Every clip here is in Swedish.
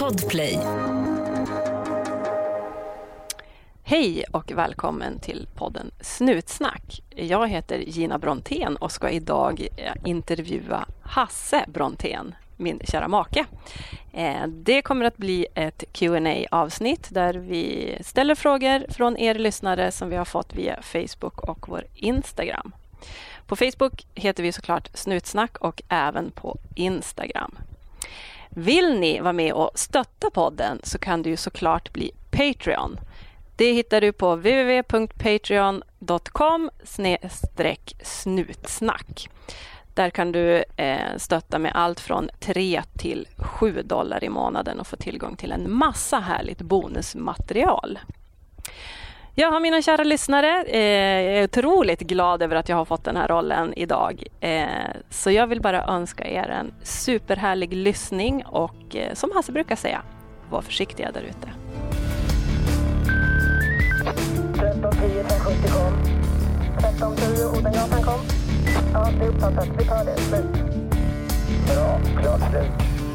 Podplay. Hej och välkommen till podden Snutsnack. Jag heter Gina Brontén och ska idag intervjua Hasse Brontén, min kära make. Det kommer att bli ett Q&A-avsnitt där vi ställer frågor från er lyssnare som vi har fått via Facebook och vår Instagram. På Facebook heter vi såklart Snutsnack och även på Instagram. Vill ni vara med och stötta podden så kan du ju såklart bli Patreon. Det hittar du på www.patreon.com/snutsnack. Där kan du stötta med allt från 3 till $7 i månaden och få tillgång till en massa härligt bonusmaterial. Jag har mina kära lyssnare. Jag är otroligt glad över att jag har fått den här rollen idag. Så jag vill bara önska er en superhärlig lyssning och som Hasse brukar säga, var försiktiga där ute. 1310 570 kom. 1310 Odengatan kom. Ja, det är uppfattat. Vi tar det. Slut. Bra, klart slut.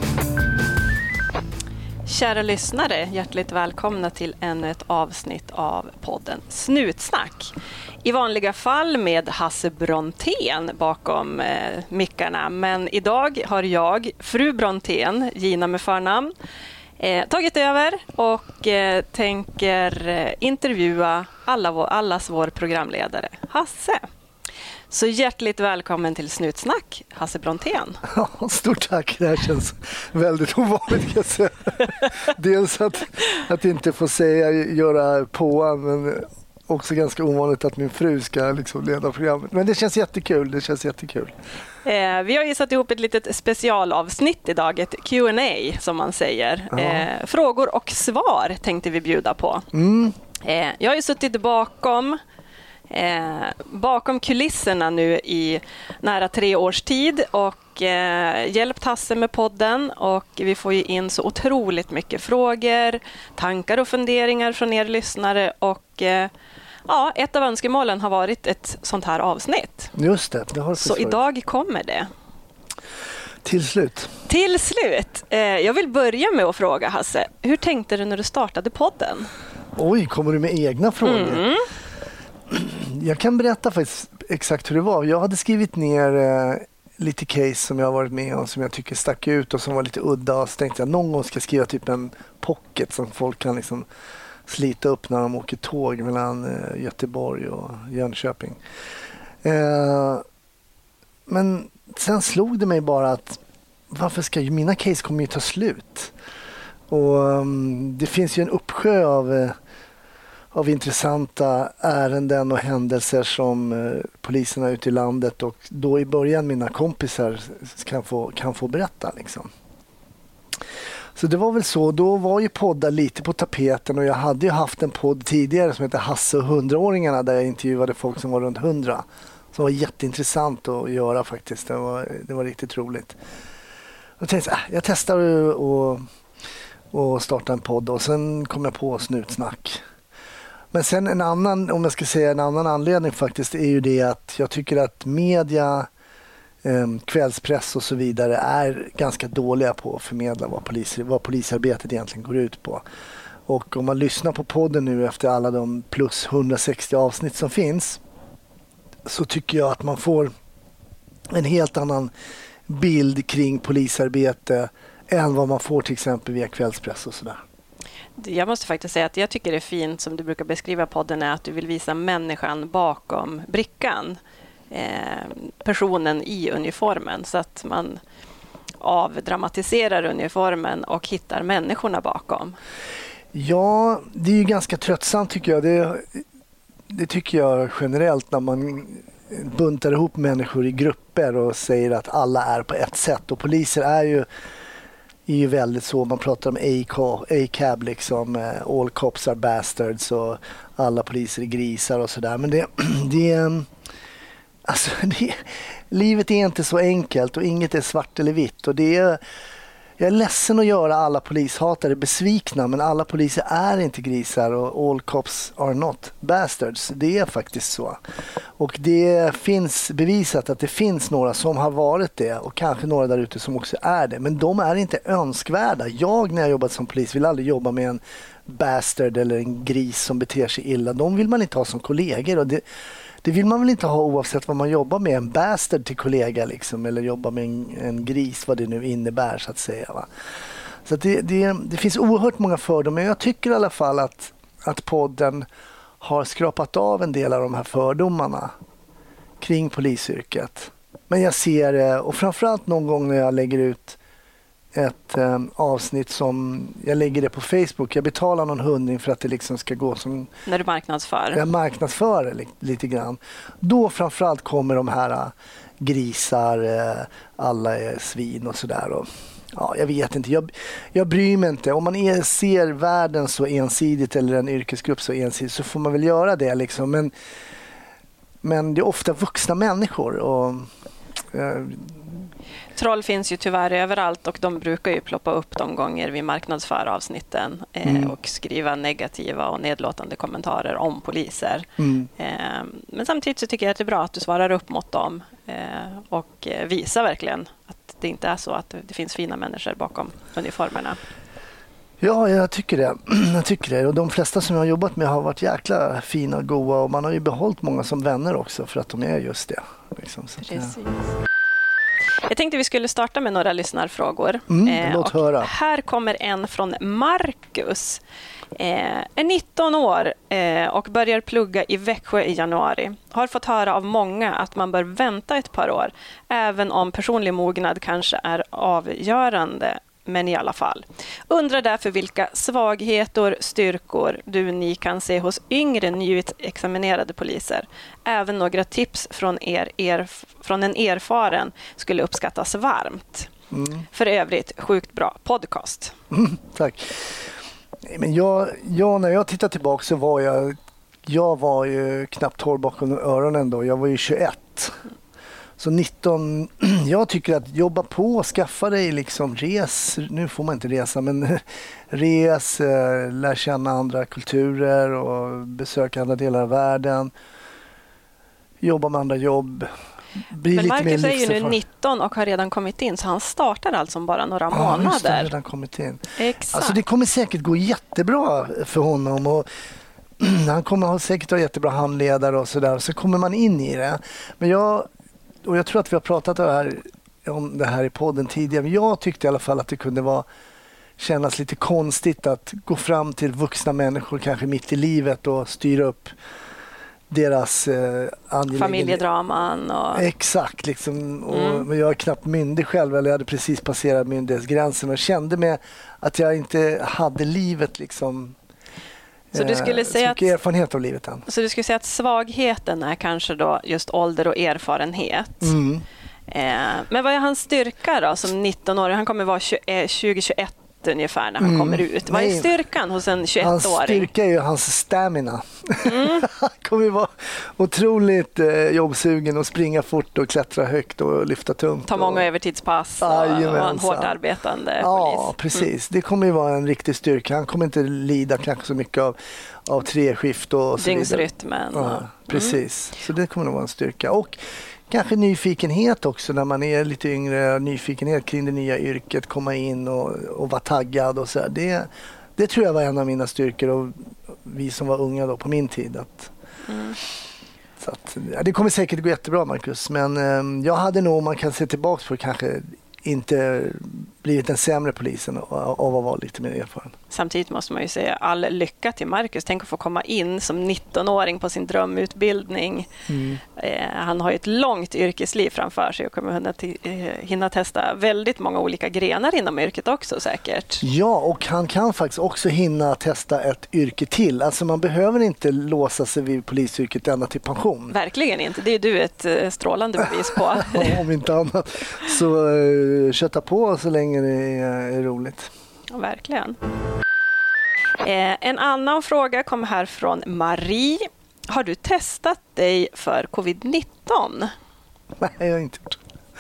Kära lyssnare, hjärtligt välkomna till ännu ett avsnitt av podden Snutsnack. I vanliga fall med Hasse Brontén bakom mickarna. Men idag har jag, fru Brontén, Gina med förnamn, tagit över och tänker intervjua allas vår programledare, Hasse. Så hjärtligt välkommen till Snutsnack, Hasse Brontén. Ja, stort tack. Det här känns väldigt ovanligt, kan jag säga. Dels att inte få göra påan, men också ganska ovanligt att min fru ska liksom leda programmet. Men det känns jättekul. Vi har ju satt ihop ett litet specialavsnitt idag, ett Q&A som man säger. Frågor och svar tänkte vi bjuda på. Jag har ju suttit bakom kulisserna nu i nära 3 års tid och hjälpt Hasse med podden, och vi får ju in så otroligt mycket frågor, tankar och funderingar från er lyssnare, och ett av önskemålen har varit ett sånt här avsnitt. Just det, det har så idag kommer det. Till slut. Jag vill börja med att fråga Hasse, hur tänkte du när du startade podden? Oj, kommer du med egna frågor? Jag kan berätta faktiskt exakt hur det var. Jag hade skrivit ner lite case som jag har varit med om som jag tycker stack ut och som var lite udda, och så tänkte jag någon gång ska jag skriva typ en pocket som folk kan liksom slita upp när de åker tåg mellan Göteborg och Jönköping. Men sen slog det mig bara att varför ska ju mina case kommer ju ta slut? Och det finns ju en uppsjö av intressanta ärenden och händelser som poliserna ute i landet och då i början mina kompisar kan få berätta liksom. Så det var väl så, då var ju poddar lite på tapeten, och jag hade ju haft en podd tidigare som heter Hasse och 100-åringarna där jag intervjuade folk som var runt 100. Som var jätteintressant att göra faktiskt, det var riktigt roligt. Jag tänkte jag testar och starta en podd, och sen kom jag på Snutsnack. Men sen en annan anledning faktiskt är ju det att jag tycker att media, kvällspress och så vidare är ganska dåliga på att förmedla vad polisarbetet egentligen går ut på. Och om man lyssnar på podden nu efter alla de plus 160 avsnitt som finns, så tycker jag att man får en helt annan bild kring polisarbete än vad man får till exempel via kvällspress och sådär. Jag måste faktiskt säga att jag tycker det är fint, som du brukar beskriva podden, är att du vill visa människan bakom brickan. Personen i uniformen, så att man avdramatiserar uniformen och hittar människorna bakom. Ja, det är ju ganska tröttsamt tycker jag. Det tycker jag generellt när man buntar ihop människor i grupper och säger att alla är på ett sätt. Och poliser är ju väldigt så, man pratar om ACAB liksom, all cops are bastards och alla poliser är grisar och sådär. Men livet är inte så enkelt och inget är svart eller vitt, och jag är ledsen att göra alla polishatare besvikna, men alla poliser är inte grisar och all cops are not bastards. Det är faktiskt så. Och det finns bevisat att det finns några som har varit det och kanske några där ute som också är det. Men de är inte önskvärda. När jag jobbat som polis vill aldrig jobba med en bastard eller en gris som beter sig illa. De vill man inte ha som kollegor, och det vill man väl inte ha oavsett vad man jobbar med. En bastard till kollega liksom, eller jobba med en gris, vad det nu innebär så att säga. Va? Så att det finns oerhört många fördomar, men jag tycker i alla fall att podden har skrapat av en del av de här fördomarna kring polisyrket. Men jag ser det, och framförallt någon gång när jag lägger ut ett avsnitt som jag lägger det på Facebook. Jag betalar någon 100 för att det liksom ska gå som... När du marknadsför? Jag marknadsför lite grann. Då framförallt kommer de här grisar, alla är svin och sådär. Ja, jag vet inte. Jag bryr mig inte. Om man ser världen så ensidigt eller en yrkesgrupp så ensidigt så får man väl göra det liksom. Men det är ofta vuxna människor och... Troll finns ju tyvärr överallt och de brukar ju ploppa upp de gånger vi marknadsför avsnitten och skriva negativa och nedlåtande kommentarer om poliser. Men samtidigt så tycker jag att det är bra att du svarar upp mot dem och visar verkligen att det inte är så att det finns fina människor bakom uniformerna. Ja, jag tycker det. Och de flesta som jag har jobbat med har varit jäkla fina och goda, och man har ju behållit många som vänner också för att de är just det. Liksom. Så precis. Jag tänkte vi skulle starta med några lyssnarfrågor. Låt höra. Här kommer en från Marcus. Är 19 år och börjar plugga i Växjö i januari. Har fått höra av många att man bör vänta ett par år, även om personlig mognad kanske är avgörande. Men i alla fall. Undrar därför vilka svagheter, styrkor ni kan se hos yngre nyutexaminerade poliser. Även några tips från från en erfaren skulle uppskattas varmt. För övrigt, sjukt bra podcast. Tack. Men när jag tittar tillbaka så var jag var ju knappt torr bakom öronen då. Jag var ju 21. Så 19, jag tycker att jobba på, skaffa dig liksom nu får man inte resa, men lär känna andra kulturer och besöka andra delar av världen, jobba med andra jobb. Men Marcus är ju nu 19 och har redan kommit in, så han startar alltså om bara några månader. Just det, har redan kommit in. Exakt. Alltså det kommer säkert gå jättebra för honom, och han kommer ha säkert ha jättebra handledare och sådär, så kommer man in i det. Men jag tror att vi har pratat om det här i podden tidigare. Men jag tyckte i alla fall att det kunde kännas lite konstigt att gå fram till vuxna människor kanske mitt i livet och styra upp deras familjedraman. Exakt. Liksom, och jag är knappt myndig själv, eller jag hade precis passerat myndighetsgränsen och kände med att jag inte hade livet liksom... Så du skulle säga erfarenhet av livet än. Så du skulle säga att svagheten är kanske då just ålder och erfarenhet. Men vad är hans styrka då som 19-åring? Han kommer vara 2021 ungefär när han kommer ut. Vad är styrkan hos en 21-åring? Hans styrka är ju hans stamina. Han kommer ju vara otroligt jobbsugen och springa fort och klättra högt och lyfta tungt. Ta många övertidspass och vara en hårt arbetande polis. Ja, precis. Det kommer ju vara en riktig styrka. Han kommer inte lida kanske så mycket av 3-skift och så dygnsrytmen. Ja, precis. Så det kommer nog vara en styrka. Och kanske nyfikenhet också när man är lite yngre, nyfikenhet kring det nya yrket, komma in och vara taggad och så här. Det tror jag var en av mina styrkor, och vi som var unga då på min tid. Så att, det kommer säkert gå jättebra, Marcus, men jag hade nog, man kan se tillbaka på, kanske inte blivit en sämre polis av att vara lite mer erfaren. Samtidigt måste man ju säga all lycka till Marcus. Tänk att få komma in som 19-åring på sin drömutbildning. Han har ju ett långt yrkesliv framför sig och kommer hinna testa väldigt många olika grenar inom yrket också säkert. Ja, och han kan faktiskt också hinna testa ett yrke till. Alltså man behöver inte låsa sig vid polisyrket ända till pension. Verkligen inte. Det är du ett strålande bevis på. Om inte annat. Så köta på så länge det är roligt. Ja, verkligen. En annan fråga kommer här från Marie. Har du testat dig för covid-19? Nej, jag har inte gjort.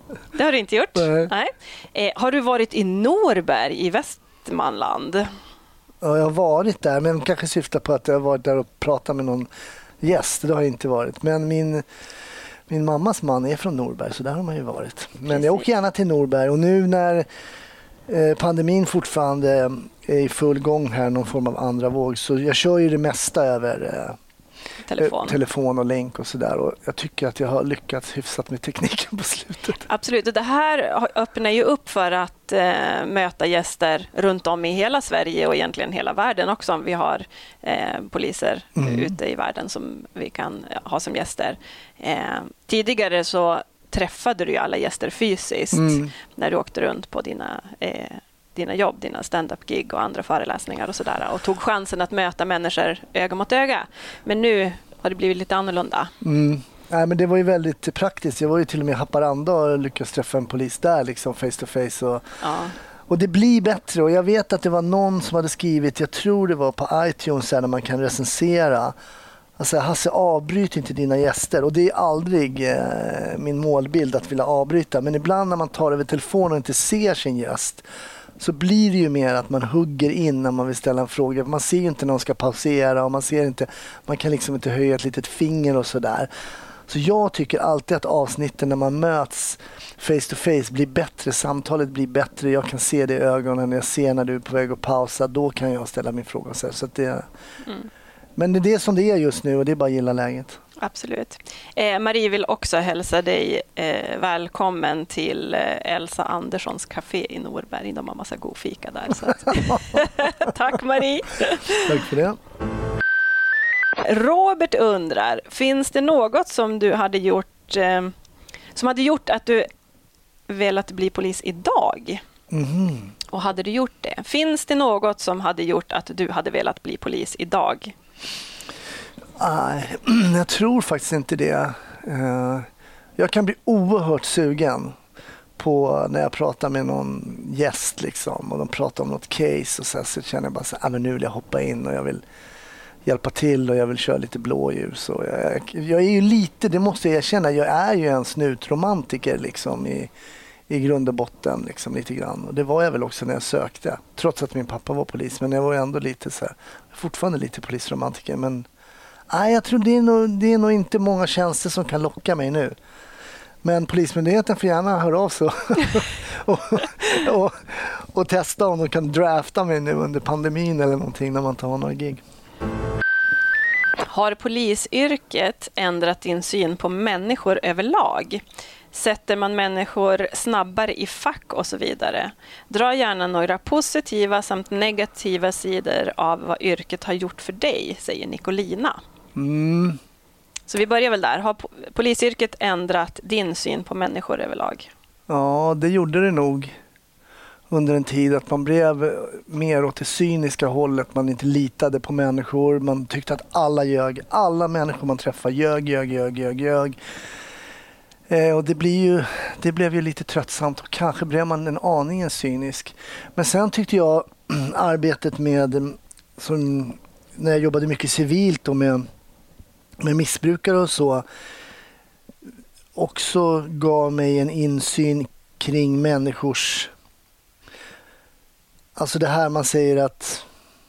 Det har du inte gjort? Nej. Har du varit i Norberg i Västmanland? Ja, jag har varit där, men kanske syftar på att jag har varit där och pratat med någon gäst. Det har jag inte varit. Men min mammas man är från Norberg, så där har man ju varit. Men Precis. jag åker gärna till Norberg. Och nu när pandemin fortfarande är i full gång här, någon form av andra våg, så jag kör ju det mesta över telefon och länk och sådär. Och jag tycker att jag har lyckats hyfsat med tekniken på slutet. Absolut, och det här öppnar ju upp för att möta gäster runt om i hela Sverige och egentligen hela världen också, om vi har poliser ute i världen som vi kan ha som gäster. Tidigare så träffade du ju alla gäster fysiskt när du åkte runt på dina jobb, dina stand-up-gig och andra föreläsningar och sådär, och tog chansen att möta människor öga mot öga. Men nu har det blivit lite annorlunda. Nej, men det var ju väldigt praktiskt. Jag var ju till och med i Haparanda och lyckades träffa en polis där liksom face to face. Och det blir bättre. Och jag vet att det var någon som hade skrivit, jag tror det var på iTunes där man kan recensera. Alltså Hasse, avbryt inte dina gäster. Och det är aldrig min målbild att vilja avbryta. Men ibland när man tar över telefonen och inte ser sin gäst, så blir det ju mer att man hugger in när man vill ställa en fråga. Man ser ju inte när de ska pausera och man kan liksom inte höja ett litet finger och sådär. Så jag tycker alltid att avsnitten när man möts face to face blir bättre, samtalet blir bättre. Jag kan se det i ögonen när jag ser när du är på väg att pausa. Då kan jag ställa min fråga. Så att det, men det är det som det är just nu och det är bara att gilla läget. Absolut. Marie vill också hälsa dig välkommen till Elsa Anderssons café i Norberg. De har massa god fika där. Så att tack Marie. Tack för det. Robert undrar, finns det något som du hade gjort som hade gjort att du velat bli polis idag? Och hade du gjort det? Finns det något som hade gjort att du hade velat bli polis idag? Nej, jag tror faktiskt inte det. Jag kan bli oerhört sugen på när jag pratar med någon gäst liksom, och de pratar om något case och så känner jag bara så men nu vill jag hoppa in och jag vill hjälpa till och jag vill köra lite blåljus. Och jag är ju lite, det måste jag erkänna, jag är ju en snutromantiker liksom i grund och botten liksom, lite grann. Och det var jag väl också när jag sökte, trots att min pappa var polis, men jag var ju ändå lite så här, fortfarande lite polisromantiker, men nej, jag tror det är nog inte många tjänster som kan locka mig nu. Men Polismyndigheten får gärna höra av sig och testa om de kan drafta mig nu under pandemin eller någonting när man inte har några gig. Har polisyrket ändrat din syn på människor överlag? Sätter man människor snabbare i fack och så vidare? Dra gärna några positiva samt negativa sidor av vad yrket har gjort för dig, säger Nicolina. Så vi börjar väl där. Har polisyrket ändrat din syn på människor överlag? Ja, det gjorde det nog under en tid, att man blev mer åt det cyniska hållet. Man inte litade på människor. Man tyckte att alla ljög. Alla människor man träffade ljög. Och det blev ju lite tröttsamt och kanske blev man en aningen cynisk. Men sen tyckte jag arbetet med, som när jag jobbade mycket civilt och med missbrukare och så, också gav mig en insyn kring människors, alltså det här man säger att,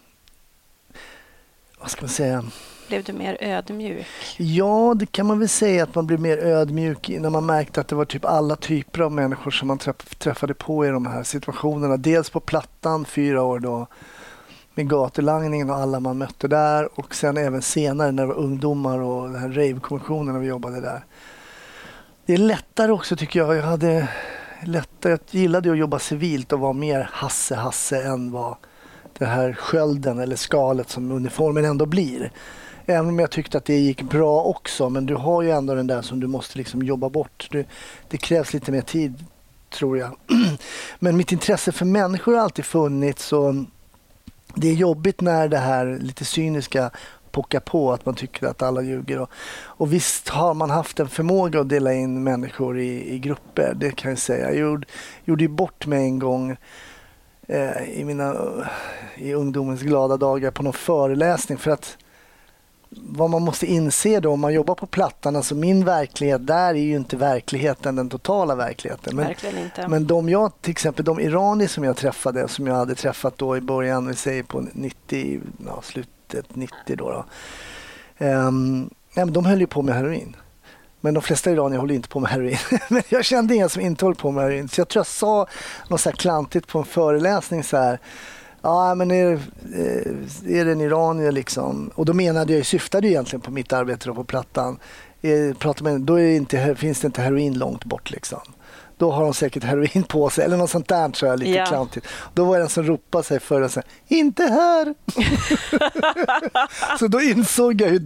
vad ska man säga? Blev du mer ödmjuk? Ja, det kan man väl säga, att man blev mer ödmjuk när man märkte att det var typ alla typer av människor som man träffade på i de här situationerna. Dels på Plattan 4 år då med gatulangningen och alla man mötte där, och sen även senare när det var ungdomar och den här rave-kommissionen när vi jobbade där. Det är lättare också tycker jag. Jag gillade att jobba civilt och vara mer Hasse än vad det här skölden eller skalet som uniformen ändå blir. Även om jag tyckte att det gick bra också, men du har ju ändå den där som du måste liksom jobba bort. Det krävs lite mer tid, tror jag. Men mitt intresse för människor har alltid funnits, och det är jobbigt när det här lite cyniska pockar på, att man tycker att alla ljuger. Och visst har man haft en förmåga att dela in människor i grupper, det kan jag säga. Jag gjorde ju bort mig en gång i ungdomens glada dagar på någon föreläsning, för att vad man måste inse då om man jobbar på Plattan, alltså min verklighet där är ju inte verkligheten, den totala verkligheten. Verkligen inte. Men till exempel de iranier som jag träffade, som jag hade träffat då i början, vi säger på 90, slutet 90 då. Men de höll ju på med heroin. Men de flesta iranier håller inte på med heroin. Men jag kände ingen som inte höll på med heroin. Så jag tror jag sa något så här klantigt på en föreläsning så här. Ja, men är det en iranier liksom? Och då syftade egentligen på mitt arbete då på Plattan. Då finns det inte heroin långt bort liksom. Då har de säkert heroin på sig eller något sånt där, tror jag, lite klantigt. Då var det en som ropade sig förr och sa, inte här! Så då insåg jag hur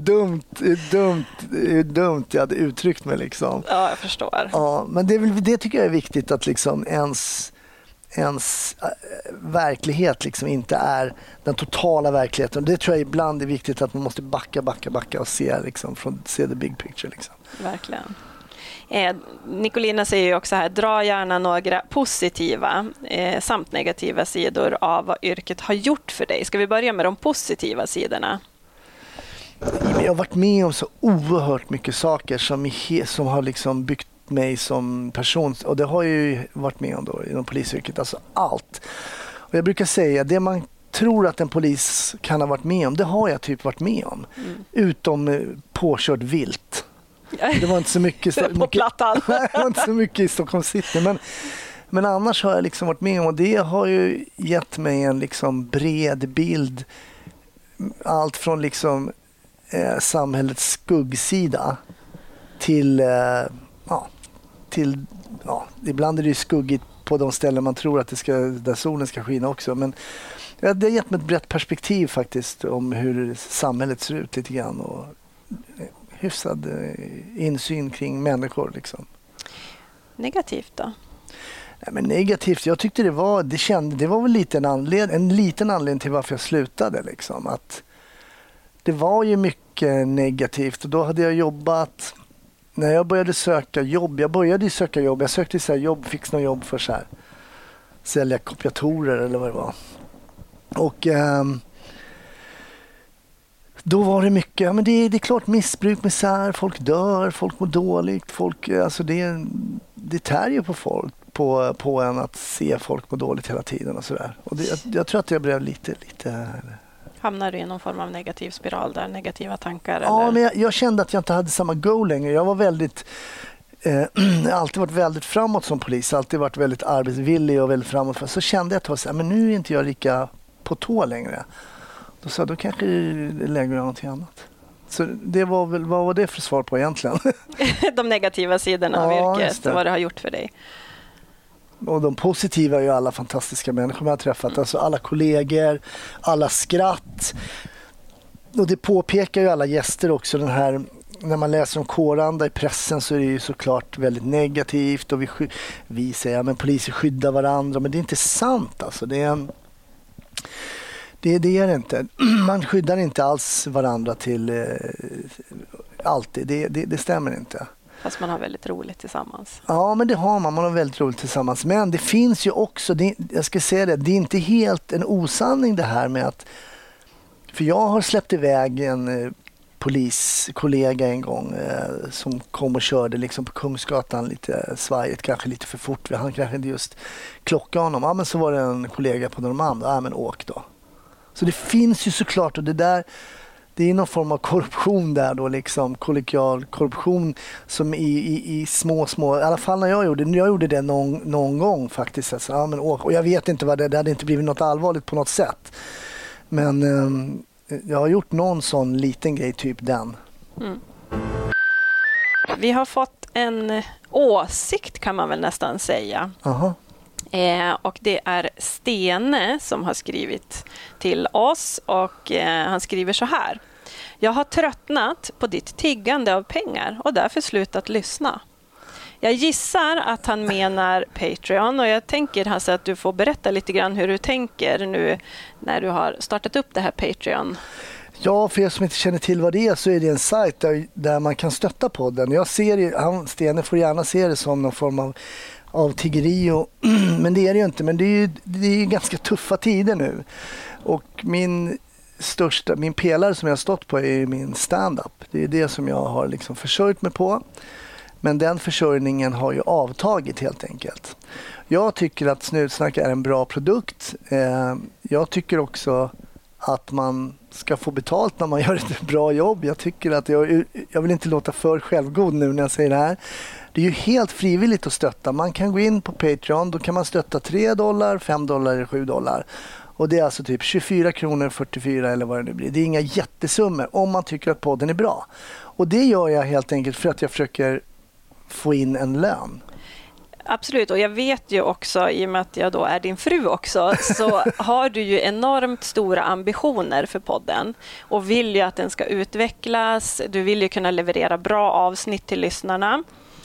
dumt jag hade uttryckt mig liksom. Ja, jag förstår. Ja, men det tycker jag är viktigt, att liksom ens verklighet liksom inte är den totala verkligheten. Det tror jag ibland är viktigt, att man måste backa och se se the big picture liksom. Verkligen. Nicolina säger ju också här, dra gärna några positiva samt negativa sidor av vad yrket har gjort för dig. Ska vi börja med de positiva sidorna? Jag har varit med om så oerhört mycket saker som har liksom byggt mig som person, och det har jag ju varit med om då inom polisyrket, alltså allt. Och jag brukar säga, det man tror att en polis kan ha varit med om, det har jag typ varit med om. Utom påkört vilt. Det var inte så mycket på Plattan. Det var inte så mycket i Stockholm city, men annars har jag liksom varit med om, och det har ju gett mig en liksom bred bild, allt från liksom samhällets skuggsida till ibland är det ju skuggigt på de ställen man tror att där solen ska skina också, men det har gett mig ett brett perspektiv faktiskt om hur samhället ser ut lite grann, och hyfsad insyn kring människor liksom. Negativt då? Nej, men negativt, jag tyckte det var väl lite en liten anledning till varför jag slutade liksom, att det var ju mycket negativt, och då hade jag jobbat. När jag började söka jobb, jag sökte så här jobb, fick något jobb för så här sälja kopiatorer eller vad det var. Och då var det mycket, men det är klart, missbruk, misär, folk dör, folk mår dåligt, alltså det tär ju på folk, på en att se folk må dåligt hela tiden och sådär. Och jag tror att jag blev lite Hamnar du i någon form av negativ spiral där, negativa tankar? Ja, eller? men jag kände att jag inte hade samma go längre. Jag var alltid varit väldigt framåt som polis, alltid varit väldigt arbetsvillig och väldigt framåt. Så kände jag att men nu är inte jag lika på tå längre. Då sa jag, då kanske lägger jag någonting annat. Så det var väl, vad var det för svar på egentligen? De negativa sidorna av yrket, vad det har gjort för dig. Och de positiva är ju alla fantastiska människor man har träffat. Alltså alla kollegor, alla skratt. Och det påpekar ju alla gäster också. När man läser om kåranda i pressen så är det ju såklart väldigt negativt. Och vi säger att poliser skyddar varandra. Men det är inte sant. Alltså. Det är det inte. Man skyddar inte alls varandra till alltid. Det stämmer inte. Fast man har väldigt roligt tillsammans. Ja, men det har man. Man har väldigt roligt tillsammans. Men det finns ju också, jag ska säga det är inte helt en osanning det här med att, för jag har släppt iväg en poliskollega en gång som kom och körde liksom på Kungsgatan lite svajigt, kanske lite för fort. Han kanske inte just klockade honom. Ja, men så var det en kollega på Norrmalm. Ja, men åk då. Så det finns ju såklart, och det är någon form av korruption där då, liksom kollegial korruption som i små, i alla fall när jag gjorde det någon gång faktiskt. Alltså, ja, men åk. Och jag vet inte vad det hade inte blivit något allvarligt på något sätt. Men jag har gjort någon sån liten grej, typ den. Mm. Vi har fått en åsikt kan man väl nästan säga. Aha. Och det är Stene som har skrivit till oss, och han skriver så här: jag har tröttnat på ditt tiggande av pengar och därför slutat lyssna. Jag gissar att han menar Patreon, och jag tänker alltså att du får berätta lite grann hur du tänker nu när du har startat upp det här Patreon. Ja, för er som inte känner till vad det är så är det en sajt där man kan stötta podden. Jag ser Stene får gärna se det som någon form av tiggeri, men det är det ju inte. Men det är ju ganska tuffa tider nu. Och min min pelare som jag har stått på är min stand-up. Det är det som jag har liksom försörjt mig på. Men den försörjningen har ju avtagit helt enkelt. Jag tycker att Snutsnack är en bra produkt. Jag tycker också att man ska få betalt när man gör ett bra jobb. Jag tycker att jag vill inte låta för självgod nu när jag säger det här. Det är ju helt frivilligt att stötta. Man kan gå in på Patreon, då kan man stötta $3, $5 eller $7. Och det är alltså typ 24 kronor, 44 eller vad det nu blir. Det är inga jättesummor om man tycker att podden är bra. Och det gör jag helt enkelt för att jag försöker få in en lön. Absolut, och jag vet ju också, i och med att jag då är din fru också, så har du ju enormt stora ambitioner för podden och vill ju att den ska utvecklas. Du vill ju kunna leverera bra avsnitt till lyssnarna.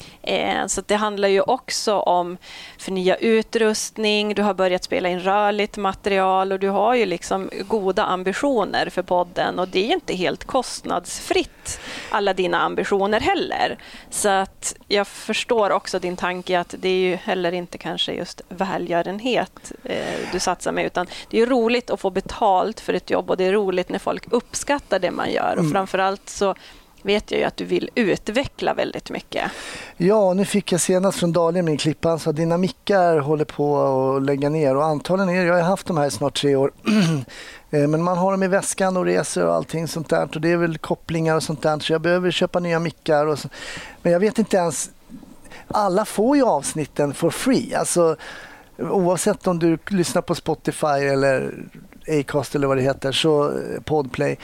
Så det handlar ju också om förnya utrustning, du har börjat spela in rörligt material och du har ju liksom goda ambitioner för podden, och det är inte helt kostnadsfritt alla dina ambitioner heller. Så att jag förstår också din tanke att det är ju heller inte kanske just välgörenhet du satsar med, utan det är ju roligt att få betalt för ett jobb, och det är roligt när folk uppskattar det man gör, och framförallt så vet jag ju att du vill utveckla väldigt mycket. Ja, nu fick jag senast från Daniel, min klippa, han sa att dina mickar håller på att lägga ner, och antagligen jag har haft de här i snart 3 år. Men man har dem i väskan och reser och allting sånt där, och det är väl kopplingar och sånt där, så jag behöver köpa nya mickar och så. Men jag vet inte ens, alla får ju avsnitten for free, alltså oavsett om du lyssnar på Spotify eller Acast eller vad det heter, så Podplay,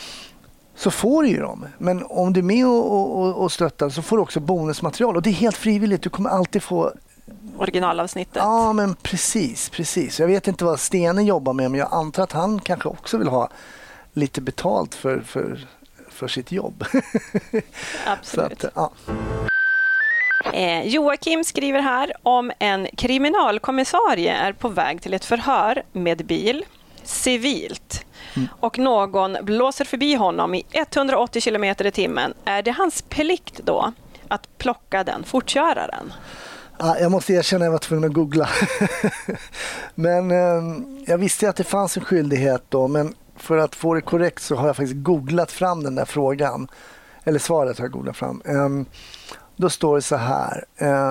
så får du ju dem. Men om du är med och stöttar så får du också bonusmaterial. Och det är helt frivilligt. Du kommer alltid få originalavsnittet. Ja, men precis. Jag vet inte vad Stenen jobbar med, men jag antar att han kanske också vill ha lite betalt för sitt jobb. Absolut. Så att, ja. Joakim skriver här om en kriminalkommissarie är på väg till ett förhör med bil, civilt. Och någon blåser förbi honom i 180 km i timmen. Är det hans plikt då att plocka den fortköraren? Ja, jag måste erkänna att jag var tvungen att googla. Men jag visste att det fanns en skyldighet då. Men för att få det korrekt så har jag faktiskt googlat fram den där frågan. Eller svaret har jag googlat fram. Då står det så här.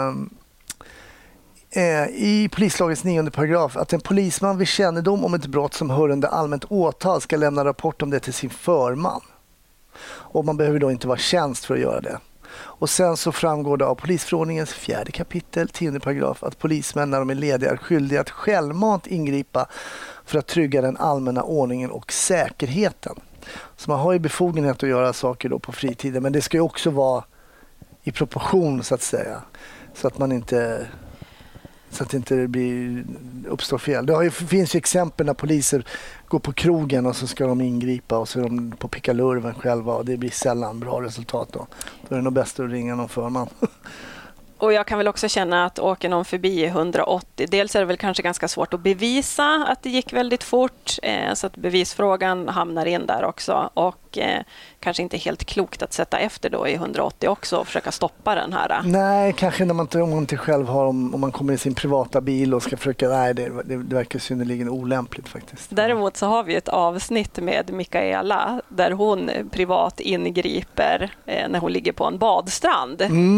I polislagens 9:e paragraf att en polisman vid kännedom om ett brott som hör under allmänt åtal ska lämna rapport om det till sin förman. Och man behöver då inte vara tjänst för att göra det. Och sen så framgår det av polisförordningens 4 kapitel 10:e paragraf att polismän när de är lediga är skyldiga att självmant ingripa för att trygga den allmänna ordningen och säkerheten. Så man har ju befogenhet att göra saker då på fritiden, men det ska ju också vara i proportion så att säga. Så att man inte... Så att det inte uppstår fel. Det finns ju exempel när poliser går på krogen och så ska de ingripa och så är de på pickalurven själva, och det blir sällan bra resultat då. Då är det nog bäst att ringa någon förman. Och jag kan väl också känna att åker någon förbi 180, dels är det väl kanske ganska svårt att bevisa att det gick väldigt fort, så att bevisfrågan hamnar in där också, och kanske inte helt klokt att sätta efter då i 180 också och försöka stoppa den här. Nej, kanske när om man inte själv har, om man kommer i sin privata bil och ska försöka, nej det verkar synnerligen olämpligt faktiskt. Däremot så har vi ett avsnitt med Mikaela där hon privat ingriper när hon ligger på en badstrand.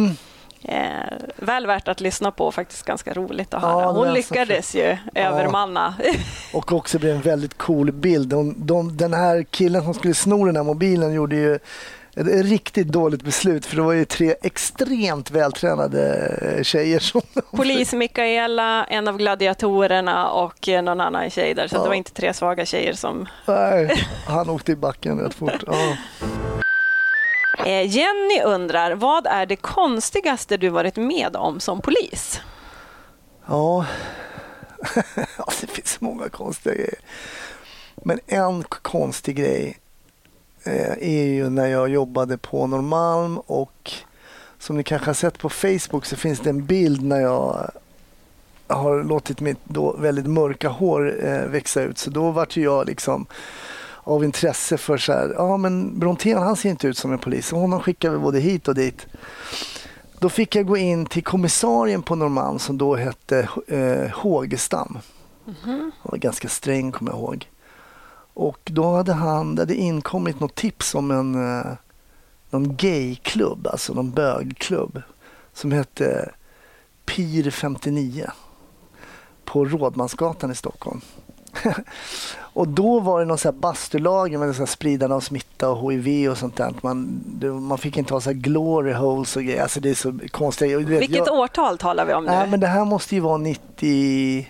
Väl värt att lyssna på, faktiskt ganska roligt att höra. Hon lyckades ju övermanna. Och också blev en väldigt cool bild. Den här killen som skulle sno den här mobilen gjorde ju ett riktigt dåligt beslut, för det var ju 3 extremt vältränade tjejer som... Polis Mikaela, en av gladiatorerna och någon annan tjej där, så det var inte 3 svaga tjejer som... Nej, han åkte i backen rätt fort. Ja. Jenny undrar, vad är det konstigaste du varit med om som polis? Ja, det finns många konstiga grejer. Men en konstig grej är ju när jag jobbade på Norrmalm, och som ni kanske har sett på Facebook så finns det en bild när jag har låtit mitt då väldigt mörka hår växa ut. Så då var jag liksom av intresse för så här, ja men Brontén, han ser inte ut som en polis, och honom skickar vi både hit och dit. Då fick jag gå in till kommissarien på Norrmalm som då hette Hågestam. Han var ganska sträng, kommer jag ihåg. Och då hade inkommit något tips om någon gayklubb, alltså någon bögklubb som hette Pir 59 på Rådmansgatan i Stockholm. Och då var det någon så här bastulager med så här spridande av smitta och HIV och sånt där. Man fick inte ha så här glory holes och grejer. Alltså det är så konstigt. Vilket årtal talar vi om nu? Nej, men det här måste ju vara 90...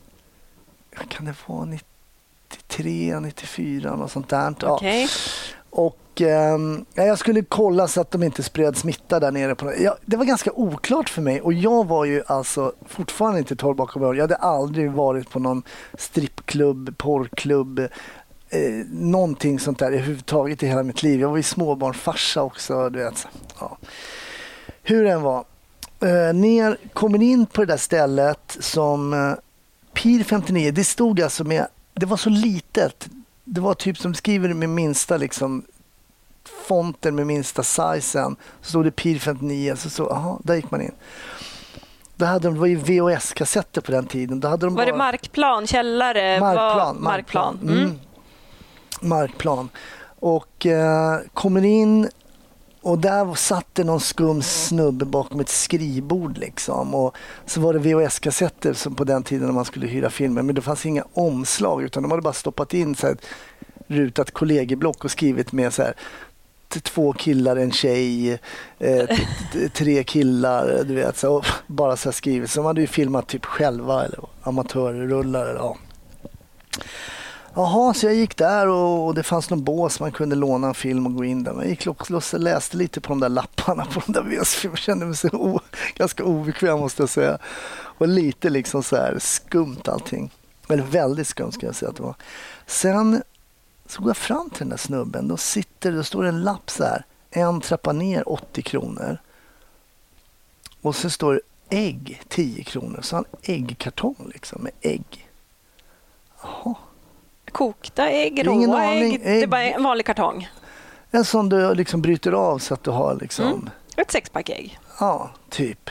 Kan det vara 93, 94 och sånt där. Okej. Ja. Och jag skulle kolla så att de inte spred smitta där nere. Det var ganska oklart för mig. Och jag var ju alltså fortfarande inte 12 bakom öronen. Jag hade aldrig varit på någon strippklubb, porrklubb, någonting sånt där överhuvudtaget i hela mitt liv. Jag var ju småbarnfarsa också, du vet. Ja. Hur den var. Kommer in på det där stället som Pir 59, det stod alltså med, det var så litet. Det var typ som skriver med minsta liksom fonten med minsta sizen. Så stod det Pir 59, så där gick man in. Det var ju VHS-kassetter på den tiden. Då hade var det markplan, källare? Markplan. Markplan. Och kommer in och där satt det någon skum snubbe bakom ett skrivbord liksom. Och så var det VHS-kassetter som på den tiden när man skulle hyra filmer. Men det fanns inga omslag utan de hade bara stoppat in så här rutat kollegieblock och skrivit med så här 2 killar, en tjej, 3 killar, du vet, så bara så här skrivit. Så de hade ju filmat typ själva eller amatörrullar eller ja. Jaha, så jag gick där och det fanns någon bås man kunde låna en film och gå in där. Jag gick och läste lite på de där lapparna på de där VHS-filmerna. Jag kände mig så ganska obekväm måste jag säga. Och lite liksom så här skumt allting. Eller väldigt skumt ska jag säga att det var. Sen så går jag fram till den där snubben. Då står det en lapp så här. En trappa ner 80 kronor. Och så står det ägg 10 kronor. Så han äggkartong liksom med ägg. Jaha. Kokta ägg, råa ägg. Det är bara en vanlig kartong. En som du liksom bryter av så att du har liksom... Ett 6-pack ägg. Ja, typ.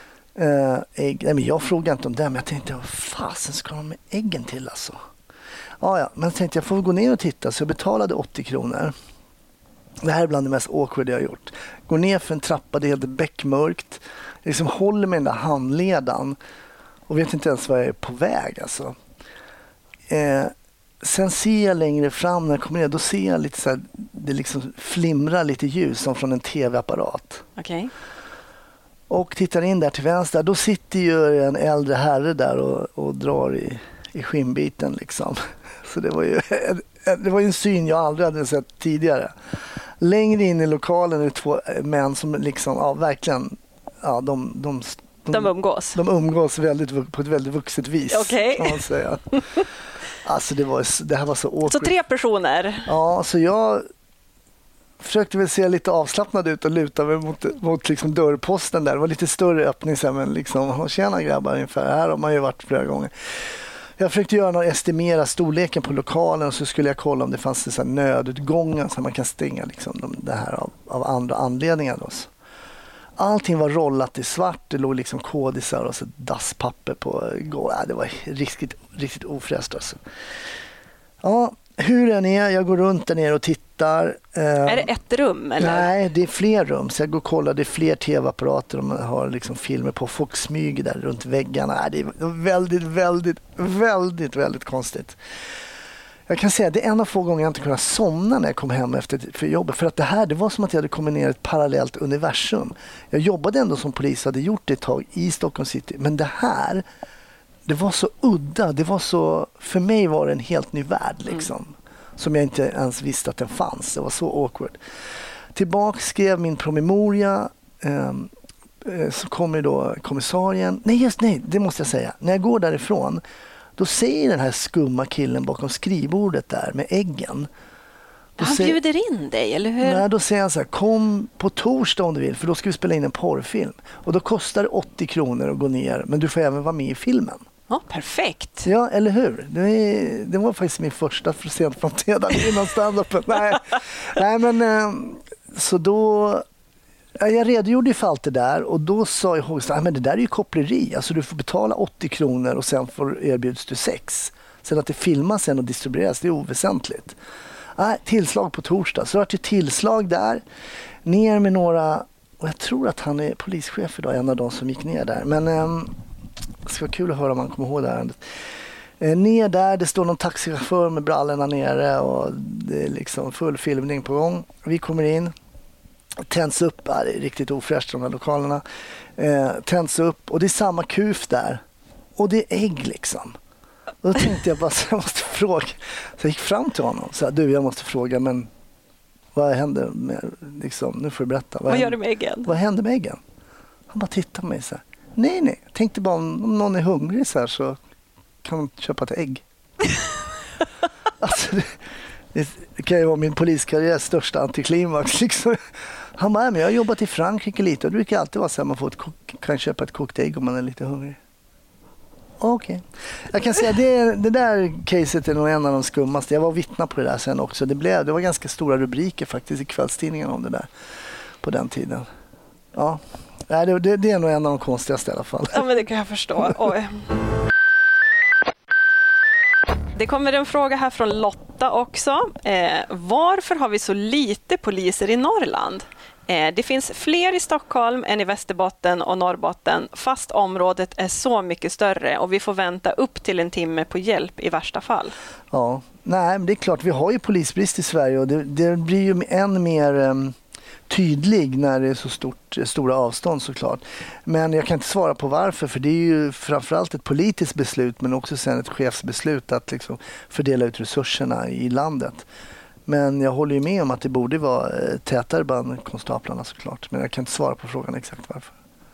Ägg. Nej, men jag frågade inte om det, men jag tänkte, vad fasen ska de med äggen till alltså? Ja, men jag tänkte jag får gå ner och titta, så jag betalade 80 kronor. Det här är bland det mest awkward jag har gjort. Går ner för en trappa, det är helt beckmörkt. Jag liksom håller med den där handledan och vet inte ens var jag är på väg alltså. Sen ser jag längre fram när jag kommer ner, då ser jag lite så här, det liksom flimrar lite ljus som från en tv-apparat. Okej. Och tittar in där till vänster, då sitter ju en äldre herre där och drar i skinnbiten liksom. Så det var ju en syn jag aldrig hade sett tidigare. Längre in i lokalen är det 2 män som liksom, verkligen, de umgås. De umgås på ett väldigt vuxet vis, kan man säga. Alltså det här var så awkward. Så 3 personer? Ja, så jag försökte väl se lite avslappnad ut och luta mig mot liksom dörrposten där. Det var lite större öppning så här, men liksom, tjena grabbar ungefär. Här har man ju varit flera gånger. Jag försökte estimera storleken på lokalen och så skulle jag kolla om det fanns så här nödutgångar så man kan stänga liksom det här av andra anledningar då. Allting var rollat i svart, det låg liksom kodisar och så dasspapper på golvet. Det var riktigt ofräscht alltså. Ja, hur den är, jag går runt där nere och tittar. Är det ett rum eller? Nej, det är fler rum. Så jag går och kollar, det är fler tv-apparater. De har liksom filmer på, folk smyger där runt väggarna. Det är väldigt konstigt. Jag kan säga att det är en av få gånger jag inte kunnat somna när jag kom hem för jobbet. För att det var som att jag hade kommit ner i ett parallellt universum. Jag jobbade ändå som polis och hade gjort det ett tag i Stockholm city. Men det här, det var så udda. För mig var det en helt ny värld liksom. Som jag inte ens visste att den fanns. Det var så awkward. Tillbaka skrev min promemoria. Så kommer då kommissarien. Nej, det måste jag säga. När jag går därifrån, då säger den här skumma killen bakom skrivbordet där med äggen. Han bjuder in dig, eller hur? Nej, då säger han så här, kom på torsdag om du vill, för då ska vi spela in en porrfilm. Och då kostar det 80 kronor att gå ner, men du får även vara med i filmen. Ja, perfekt. Ja, eller hur? Det var faktiskt min första för sent framträdande innan stand-upen. Nej, men så då... Jag redogjorde för allt det där och då sa jag men det där är ju koppleri. Alltså du får betala 80 kronor och sen erbjuds du sex. Sen att det filmas sen och distribueras, det är oväsentligt. Tillslag på torsdag. Så det var ett tillslag där. Ner med några, och jag tror att han är polischef idag, en av de som gick ner där. Men det ska vara kul att höra om man kommer ihåg det här ärendet. Ner där, det står någon taxichaufför med brallorna nere och det är liksom full filmning på gång. Vi kommer in, tänds upp, det är riktigt ofräscht de här lokalerna. Tänds upp och det är samma kuf där. Och det är ägg liksom. Och då tänkte jag bara så jag måste fråga. Så jag gick fram till honom och sa, jag måste fråga, men vad händer med, liksom, nu får du berätta. Vad gör du med äggen? Vad händer med äggen? Han bara tittar på mig så här. Nej. Jag tänkte bara om någon är hungrig så här så kan man köpa ett ägg. Alltså det kan ju vara min poliskarriärs största antiklimax liksom. Han bara, men jag har jobbat i Frankrike lite och det brukar alltid vara så här, man kan köpa ett kokt ägg om man är lite hungrig. Okej. Jag kan säga det där caset är nog en av de skummaste. Jag var vittna på det där sen också. Det var ganska stora rubriker faktiskt i kvällstidningen om det där på den tiden. Ja, det är nog en av de konstigaste i alla fall. Ja, men det kan jag förstå. Oj. Det kommer en fråga här från Lotta också. Varför har vi så lite poliser i Norrland? Det finns fler i Stockholm än i Västerbotten och Norrbotten, fast området är så mycket större och vi får vänta upp till en timme på hjälp i värsta fall. Ja, nej, men det är klart, vi har ju polisbrist i Sverige och det blir ju än mer tydlig när det är så stora avstånd såklart. Men jag kan inte svara på varför, för det är ju framförallt ett politiskt beslut men också sen ett chefsbeslut att liksom fördela ut resurserna i landet. Men jag håller ju med om att det borde vara tätare bland konstaplarna såklart. Men jag kan inte svara på frågan exakt varför.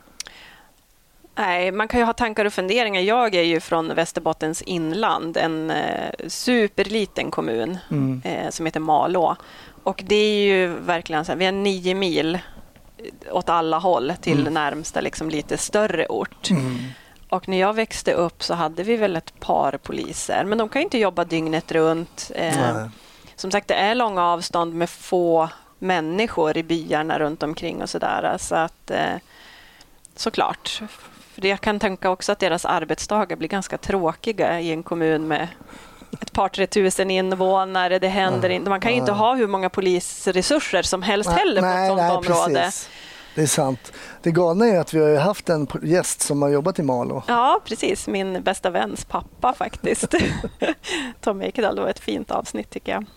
Nej, man kan ju ha tankar och funderingar. Jag är ju från Västerbottens inland, en superliten kommun som heter Malå. Och det är ju verkligen så här, vi har 9 mil åt alla håll till närmsta liksom lite större ort. Och när jag växte upp så hade vi väl ett par poliser. Men de kan ju inte jobba dygnet runt. Som sagt, det är långa avstånd med få människor i byarna runt omkring och sådär. Så att såklart. För jag kan tänka också att deras arbetsdagar blir ganska tråkiga i en kommun med ett par 3000 invånare. Det händer inte. Man kan ju inte ha hur många polisresurser som helst heller på ett sådant område. Precis. Det är sant. Det galna är att vi har haft en gäst som har jobbat i Malå. Ja, precis. Min bästa väns pappa faktiskt. Tom Ekedal, det var ett fint avsnitt tycker jag.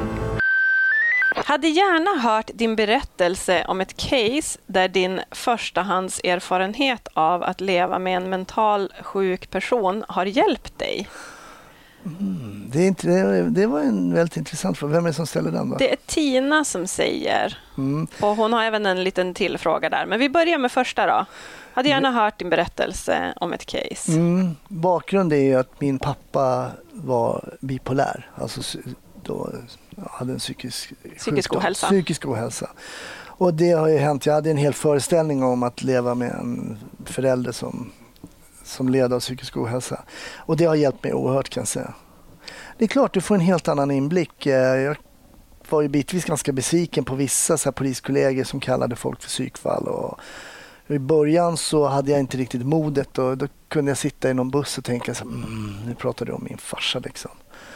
Hade gärna hört din berättelse om ett case där din förstahandserfarenhet av att leva med en mental sjuk person har hjälpt dig. Det var en väldigt intressant fråga. Vem är det som ställer den då? Det är Tina som säger. Och hon har även en liten tillfråga där. Men vi börjar med första då. Hade gärna hört din berättelse om ett case. Bakgrund är ju att min pappa var bipolär. Alltså då hade en psykisk ohälsa. Och det har ju hänt. Jag hade en hel föreställning om att leva med en förälder som led av psykisk ohälsa. Och det har hjälpt mig oerhört kan jag säga. Det är klart du får en helt annan inblick. Jag var ju bitvis ganska besviken på vissa så här poliskollegor som kallade folk för psykfall. Och i början så hade jag inte riktigt modet och då kunde jag sitta i någon buss och tänka så nu pratar du om min farsa liksom.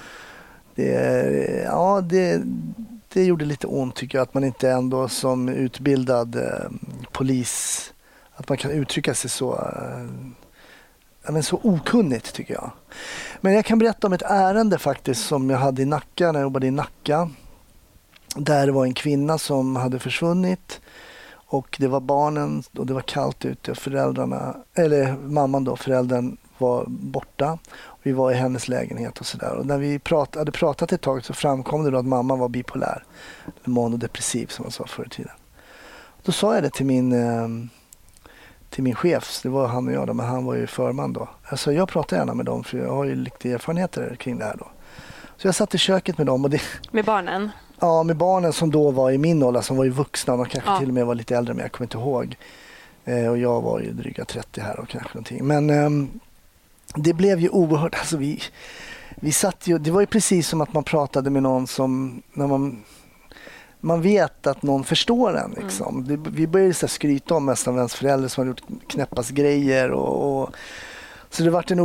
Det gjorde lite ont tycker jag att man inte ändå som utbildad polis att man kan uttrycka sig så så okunnigt tycker jag. Men jag kan berätta om ett ärende faktiskt som jag hade i Nacka när jag jobbade i Nacka. Där det var en kvinna som hade försvunnit och det var barnen och det var kallt ute och föräldern var borta. Vi var i hennes lägenhet och sådär. Och när vi hade pratat ett tag så framkom det då att mamma var bipolär. Manodepressiv som man sa förr i tiden. Då sa jag det till min chef, det var han och jag då, men han var ju förman då. Alltså jag pratar gärna med dem för jag har ju lite erfarenheter kring det här då. Så jag satt i köket med dem. Med barnen? Ja, med barnen som då var i min ålder, som var ju vuxna och kanske till och med var lite äldre, men jag kommer inte ihåg. Och jag var ju dryga 30 här och kanske någonting. Men det blev ju oerhört, alltså vi satt ju, det var ju precis som att man pratade med någon som, när man vet att någon förstår en liksom. Vi började så skryta om nästan ens föräldrar som hade gjort knäppas grejer och Så det var en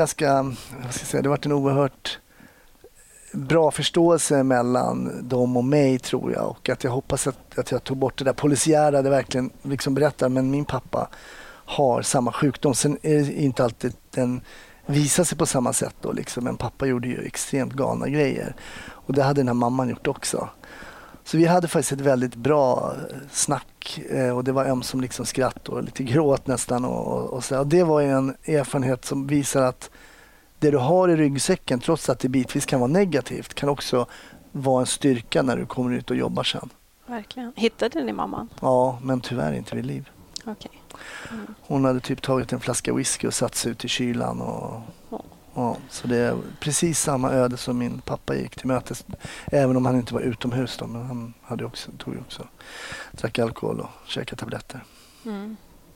oerhört bra förståelse mellan dem och mig, tror jag. Och att jag hoppas att jag tog bort det där polisiära, det verkligen liksom berättar, men min pappa har samma sjukdom. Sen är det inte alltid den visar sig på samma sätt då liksom. Men pappa gjorde ju extremt galna grejer. Och det hade den här mamman gjort också. Så vi hade faktiskt ett väldigt bra snack och det var ömsom liksom skratt och lite gråt nästan. Och så. Och det var en erfarenhet som visar att det du har i ryggsäcken, trots att det bitvis kan vara negativt, kan också vara en styrka när du kommer ut och jobbar sen. Verkligen. Hittade ni mamman? Ja, men tyvärr inte vid liv. Okej. Mm. Hon hade typ tagit en flaska whisky och satt sig ut i kylan. Ja, så det är precis samma öde som min pappa gick till mötes. Även om han inte var utomhus då, men han hade drack alkohol och käkade tabletter. Mm.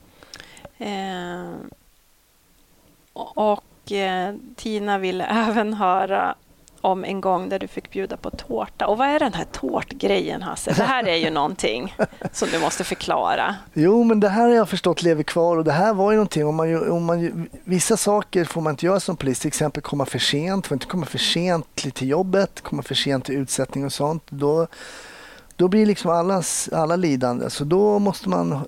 Tina ville även höra om en gång där du fick bjuda på tårta. Och vad är den här tårtgrejen, Hasse? Det här är ju någonting som du måste förklara. Jo, men det här har jag förstått lever kvar, och det här var ju någonting. Vissa saker får man inte göra som polis, till exempel komma för sent. Får inte komma för sent till jobbet, komma för sent till utsättning och sånt. Då blir liksom alla lidande. Så då måste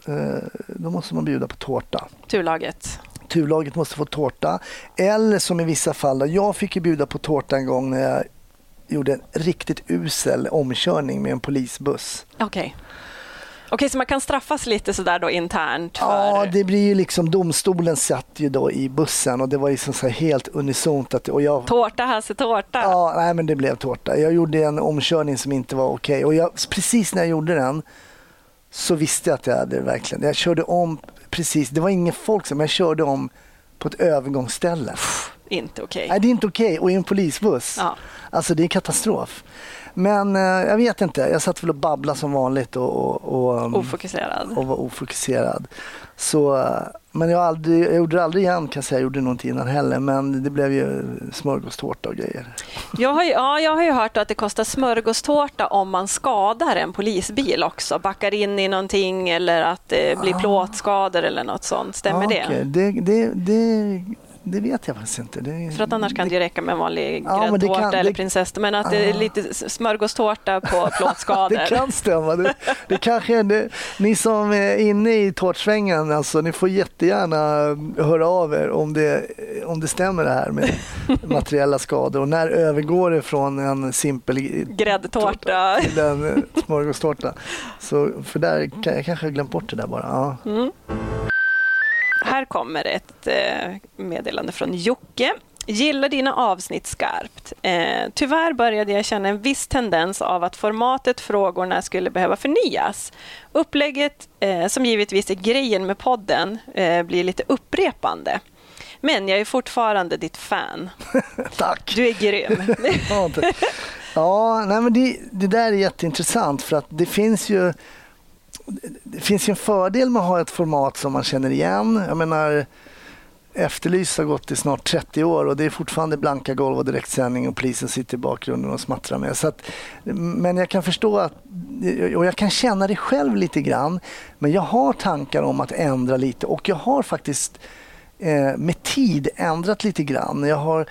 man bjuda på tårta. Turlaget måste få tårta. Eller som i vissa fall, jag fick ju bjuda på tårta en gång när jag gjorde en riktigt usel omkörning med en polisbuss. Okej, så man kan straffas lite sådär då internt? Ja, det blir ju liksom, domstolen satt ju då i bussen och det var liksom så här helt unisont. Tårta, Hasse, tårta! Ja, nej, men det blev tårta. Jag gjorde en omkörning som inte var okej. Och precis när jag gjorde den så visste jag att jag körde om precis. Det var ingen folk som jag körde om på ett övergångsställe. Inte okej. Nej, det är inte okej. Och i en polisbuss. Ja. Alltså det är katastrof. Men jag vet inte. Jag satt väl och babblade som vanligt och var ofokuserad. Så, men jag gjorde det aldrig igen, kan jag säga. Jag gjorde nog inte innan heller. Men det blev ju smörgåstårta och grejer. Jag har ju hört att det kostar smörgåstårta om man skadar en polisbil också. Backar in i någonting eller att det blir plåtskador eller något sånt. Stämmer det? Det vet jag faktiskt inte. För att annars kan det räcka med en vanlig gräddtårta eller prinsesstårta. Men att det är lite smörgåstårta på plåtskador. Det kan stämma. Det kanske är ni som är inne i tårtsvängen, alltså, ni får jättegärna höra av er om det stämmer det här med materiella skador. Och när övergår det från en simpel gräddtårta till en smörgåstårta. Så för där jag kanske har glömt bort det där bara. Ja. Mm. Här kommer ett meddelande från Jocke. Gillar dina avsnitt skarpt. Tyvärr började jag känna en viss tendens av att formatet frågorna skulle behöva förnyas. Upplägget, som givetvis är grejen med podden, blir lite upprepande. Men jag är fortfarande ditt fan. Tack. Du är grym. Ja, nej, men det där är jätteintressant, för att det finns ju en fördel med att ha ett format som man känner igen. Jag menar, Efterlyst har gått i snart 30 år och det är fortfarande blanka golv och direktsändning och polisen sitter i bakgrunden och smattrar med. Så att, men jag kan förstå och jag kan känna det själv lite grann, men jag har tankar om att ändra lite, och jag har faktiskt med tid ändrat lite grann. Jag har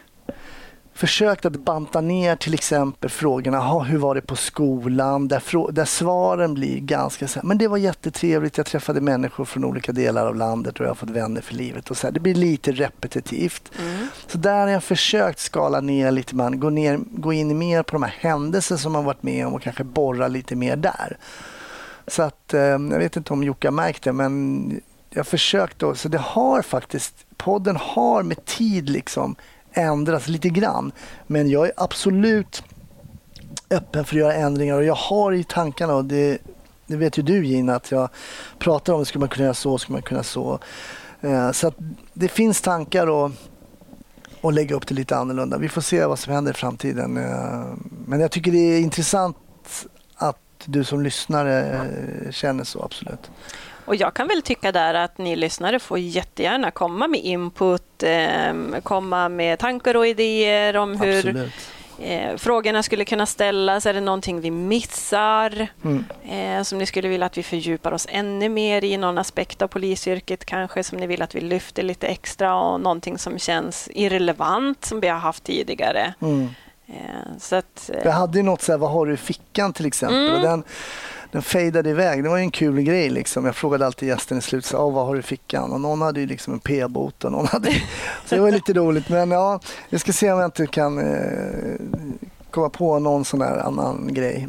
försökt att banta ner till exempel frågorna, hur var det på skolan, där svaren blir ganska så här, men det var jättetrevligt, jag träffade människor från olika delar av landet och jag har fått vänner för livet och så här. Det blir lite repetitivt. Så där har jag försökt skala ner lite, gå in mer på de här händelser som man varit med om och kanske borra lite mer där. Så att jag vet inte om Jocke har märkt det, men jag försökt då, så det har faktiskt, podden har med tid liksom ändras lite grann, men jag är absolut öppen för att göra ändringar, och jag har i tankarna, och det vet ju du, Gina, att jag pratar om, skulle man kunna göra så, skulle man kunna så. Så att det finns tankar och lägga upp det lite annorlunda. Vi får se vad som händer i framtiden. Men jag tycker det är intressant att du som lyssnare känner så, absolut. Och jag kan väl tycka där att ni lyssnare får jättegärna komma med input, komma med tankar och idéer om hur frågorna skulle kunna ställas. Är det någonting vi missar som ni skulle vilja att vi fördjupar oss ännu mer i? Någon aspekt av polisyrket kanske som ni vill att vi lyfter lite extra, och någonting som känns irrelevant som vi har haft tidigare. Så att, jag hade ju något så här, vad har du i fickan till exempel? Och den fejdade iväg. Det var ju en kul grej liksom. Jag frågade alltid gästen i slutet, vad har du i fickan? Och någon hade ju liksom en p-bot och någon hade... Så det var lite roligt. Men ja, vi ska se om jag inte kan komma på någon sån där annan grej.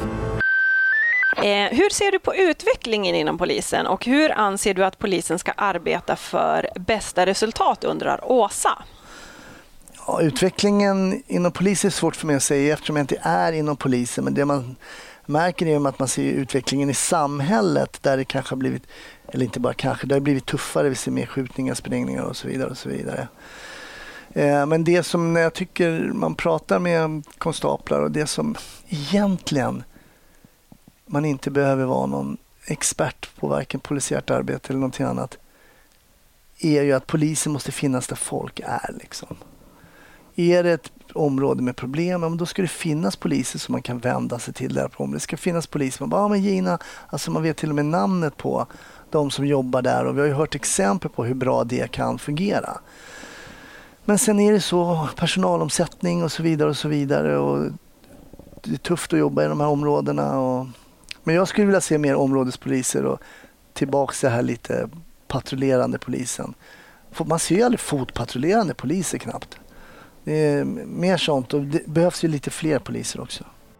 Hur ser du på utvecklingen inom polisen, och hur anser du att polisen ska arbeta för bästa resultat, undrar Åsa? Ja, utvecklingen inom polisen är svårt för mig att säga eftersom jag inte är inom polisen, men det man märker är att man ser utvecklingen i samhället där det kanske har blivit, eller inte bara kanske, det har blivit tuffare, vi ser mer skjutningar, sprängningar och så vidare och så vidare. Men det som när jag tycker man pratar med konstaplar, och det som egentligen man inte behöver vara någon expert på varken polisiärt arbete eller någonting annat, är ju att polisen måste finnas där folk är liksom. Är det ett område med problem, då ska det finnas poliser som man kan vända sig till där på området. Det ska finnas poliser som bara, men Gina, alltså man vet till och med namnet på de som jobbar där, och vi har ju hört exempel på hur bra det kan fungera. Men sen är det så personalomsättning och så vidare och så vidare, och det är tufft att jobba i de här områdena. Men jag skulle vilja se mer områdespoliser och tillbaka så här lite patrullerande polisen. Man ser ju aldrig fotpatrullerande poliser knappt. Det är mer sånt, och det behövs ju lite fler poliser också.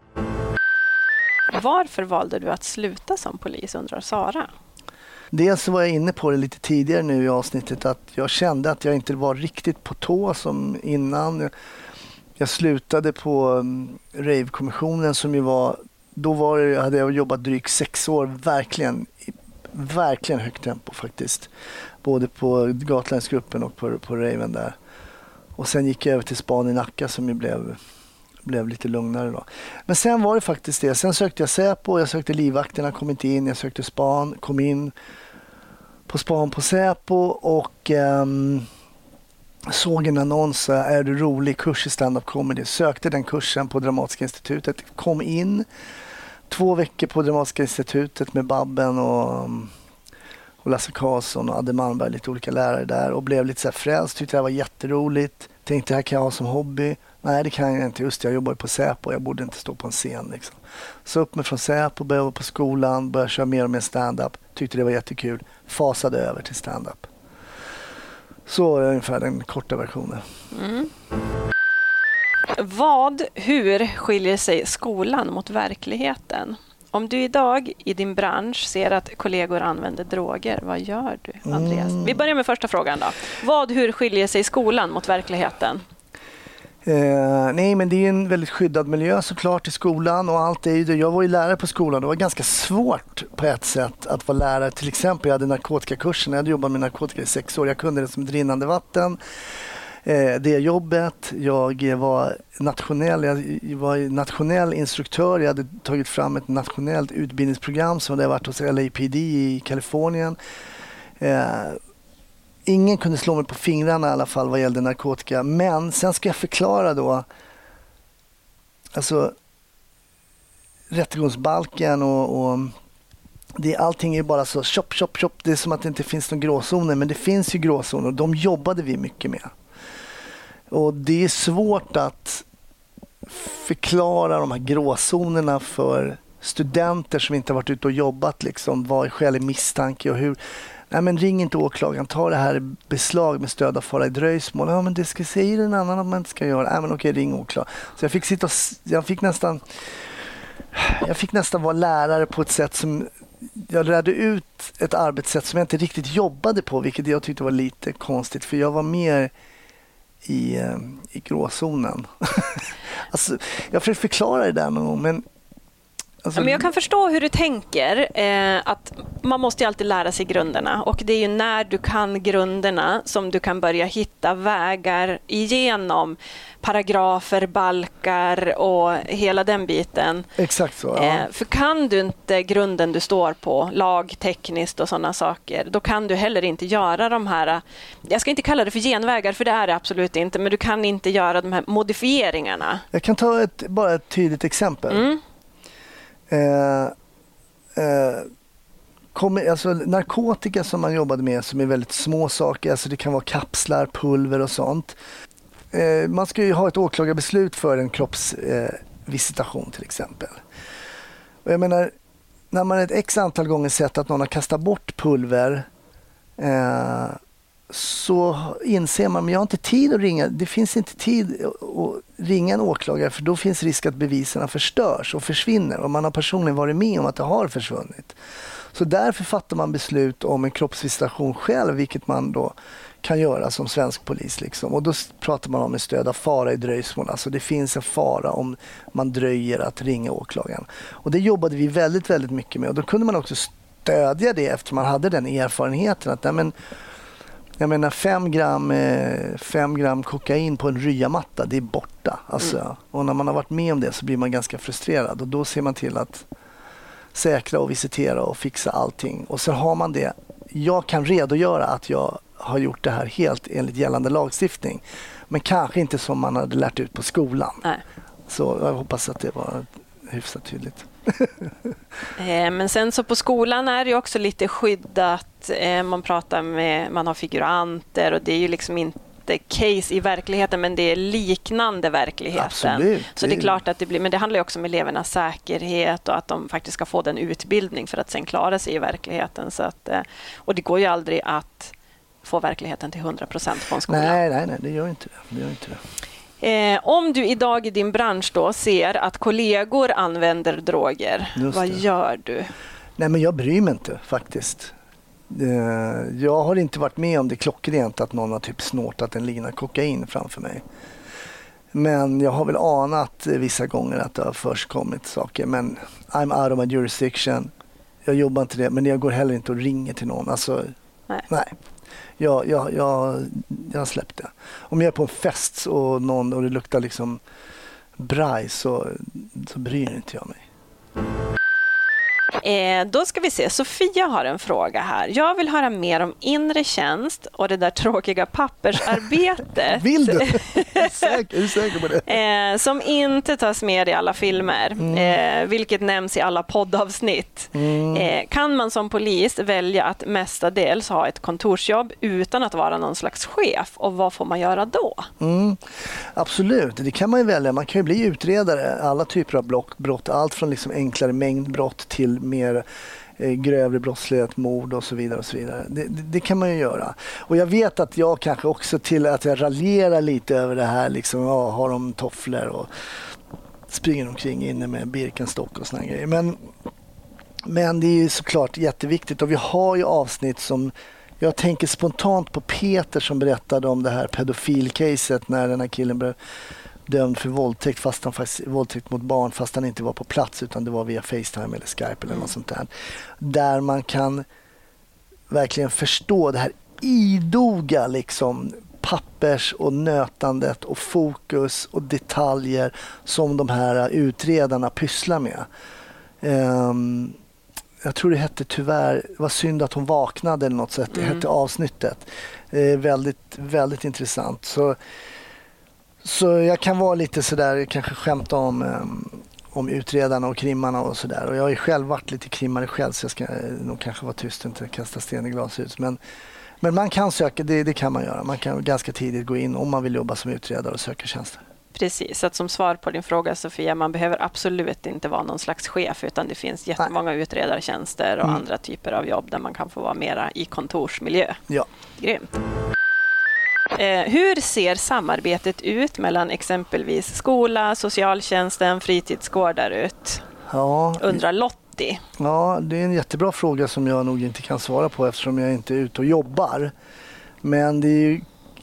Varför valde du att sluta som polis, undrar Sara? Dels så var jag inne på det lite tidigare nu i avsnittet, att jag kände att jag inte var riktigt på tå som innan. Jag slutade på Rave-kommissionen som ju var, hade jag jobbat drygt 6 år, verkligen högt tempo faktiskt. Både på Gatlandsgruppen och på Raven där. Och sen gick jag över till span i Nacka som ju blev lite lugnare då. Men sen var det faktiskt det. Sen sökte jag Säpo, jag sökte livvakterna, kom inte in. Jag sökte span, kom in på span på Säpo och såg en annons, är du rolig, kurs i stand-up comedy. Sökte den kursen på Dramatiska institutet, kom in 2 veckor på Dramatiska institutet med Babben och Lasse Karlsson och Adde Malmberg, lite olika lärare där, och blev lite så här frälst, tyckte det var jätteroligt. Tänkte det här kan jag ha som hobby. Nej, det kan jag inte, just jag jobbar på Säpo, jag borde inte stå på en scen liksom. Så upp mig från Säpo, började på skolan, började köra mer och mer stand-up, tyckte det var jättekul, fasade över till stand-up. Så är ungefär den korta versionen. Hur skiljer sig skolan mot verkligheten? Om du idag i din bransch ser att kollegor använder droger, vad gör du, Andreas? Vi börjar med första frågan då. Hur skiljer sig skolan mot verkligheten? Nej, men det är en väldigt skyddad miljö såklart i skolan, och allt är ju det. Jag var ju lärare på skolan, det var ganska svårt på ett sätt att vara lärare. Till exempel jag hade narkotikakursen, jag hade jobbat med narkotika i 6 år, jag kunde det som ett rinnande vatten. Det jobbet, jag var nationell instruktör, jag hade tagit fram ett nationellt utbildningsprogram som hade varit hos LAPD i Kalifornien. Ingen kunde slå mig på fingrarna i alla fall vad gällde narkotika, men sen ska jag förklara då, alltså rättegångsbalken och allting är bara så chop, det är som att det inte finns någon gråzoner, men det finns ju gråzoner och de jobbade vi mycket med. Och det är svårt att förklara de här gråzonerna för studenter som inte har varit ute och jobbat. Liksom, vad är skälig misstanke och hur... Nej, men ring inte åklagaren, ta det här i beslag med stöd av fara i dröjsmål. Ja, men det ska säga en annan att man inte ska göra. Nej, men okej, ring åklagaren. Så jag fick nästan vara lärare på ett sätt som... Jag lärde ut ett arbetssätt som jag inte riktigt jobbade på, vilket jag tyckte var lite konstigt, för jag var mer i gråzonen. Alltså, jag försöker förklara det där någon gång, men Alltså, men jag kan förstå hur du tänker, att man måste ju alltid lära sig grunderna, och det är ju när du kan grunderna som du kan börja hitta vägar igenom paragrafer, balkar och hela den biten. Exakt så, ja. För kan du inte grunden du står på, lagtekniskt och sådana saker, då kan du heller inte göra de här, jag ska inte kalla det för genvägar, för det är det absolut inte, men du kan inte göra de här modifieringarna. Jag kan ta bara ett tydligt exempel. Alltså narkotika som man jobbade med, som är väldigt små saker, alltså det kan vara kapslar, pulver och sånt. Man ska ju ha ett åklagarbeslut för en kroppsvisitation till exempel. Och jag menar, när man ett x antal gånger sett att någon har kastat bort pulver, så inser man, men jag har inte tid att ringa. Det finns inte tid att ringa en åklagare, för då finns risk att beviserna förstörs och försvinner. Och man har personligen varit med om att det har försvunnit. Så därför fattar man beslut om en kroppsvisitation själv, vilket man då kan göra som svensk polis. Liksom. Och då pratar man om en stöd av fara i dröjsmål. Alltså det finns en fara om man dröjer att ringa åklagaren. Och det jobbade vi väldigt, väldigt mycket med. Och då kunde man också stödja det efter man hade den erfarenheten att jag menar 5 gram kokain på en ryamatta, det är borta. Alltså, och när man har varit med om det så blir man ganska frustrerad. Och då ser man till att säkra och visitera och fixa allting. Och så har man det. Jag kan redogöra att jag har gjort det här helt enligt gällande lagstiftning. Men kanske inte som man hade lärt ut på skolan. Nej. Så jag hoppas att det var hyfsat tydligt. Men sen så på skolan är det ju också lite skyddat. Man pratar med, man har figuranter, och det är ju liksom inte case i verkligheten, men det är liknande verkligheten. Absolut. Så det är klart att det blir, men det handlar ju också om elevernas säkerhet och att de faktiskt ska få den utbildning för att sen klara sig i verkligheten. Så att, och det går ju aldrig att få verkligheten till 100% på en skola. Nej, det gör inte det. Om du idag i din bransch då ser att kollegor använder droger, vad gör du? Nej, men jag bryr mig inte faktiskt. Jag har inte varit med om det klockrent att någon har typ snortat en lina kokain framför mig. Men jag har väl anat vissa gånger att det har förskommit saker. Men I'm out of my jurisdiction. Jag jobbar inte det, men jag går heller inte och ringer till någon. Alltså, nej. Jag släppte det. Om jag är på en fest och det luktar liksom braj, så bryr inte jag mig. Då ska vi se. Sofia har en fråga här. Jag vill höra mer om inre tjänst och det där tråkiga pappersarbetet. Vill du? Är du säker på det? Som inte tas med i alla filmer, vilket nämns i alla poddavsnitt. Kan man som polis välja att mestadels ha ett kontorsjobb utan att vara någon slags chef? Och vad får man göra då? Absolut, det kan man ju välja. Man kan ju bli utredare, alla typer av brott. Allt från liksom enklare mängdbrott till mer grövre brottslighet, mord och så vidare. Och så vidare. Det kan man ju göra. Och jag vet att jag kanske också till att jag raljerar lite över det här. Liksom, har de tofflor och springer omkring inne med Birkenstock och såna grejer. Men det är ju såklart jätteviktigt. Och vi har ju avsnitt som... Jag tänker spontant på Peter som berättade om det här pedofilcaset när den här killen blev dömd för våldtäkt, fast han faktiskt våldtäkt mot barn, fast han inte var på plats utan det var via FaceTime eller Skype eller något sånt där. Där man kan verkligen förstå det här idoga liksom pappers och nötandet och fokus och detaljer som de här utredarna pysslar med. Jag tror det hette tyvärr, det var synd att hon vaknade eller något sätt. Det hette avsnittet. Väldigt, väldigt intressant. Så jag kan vara lite sådär, kanske skämta om utredarna och krimmarna och sådär. Och jag har ju själv varit lite krimmare själv, så jag ska nog kanske vara tyst och inte kasta sten i glashus. Men man kan söka, det kan man göra. Man kan ganska tidigt gå in om man vill jobba som utredare och söka tjänster. Precis, att som svar på din fråga Sofia, man behöver absolut inte vara någon slags chef, utan det finns jättemånga utredartjänster och andra typer av jobb där man kan få vara mera i kontorsmiljö. Ja. Grymt. Hur ser samarbetet ut mellan exempelvis skola, socialtjänsten, fritidsgårdar ut? Ja, undrar Lottie. Ja, det är en jättebra fråga som jag nog inte kan svara på eftersom jag inte är ute och jobbar. Men det är ju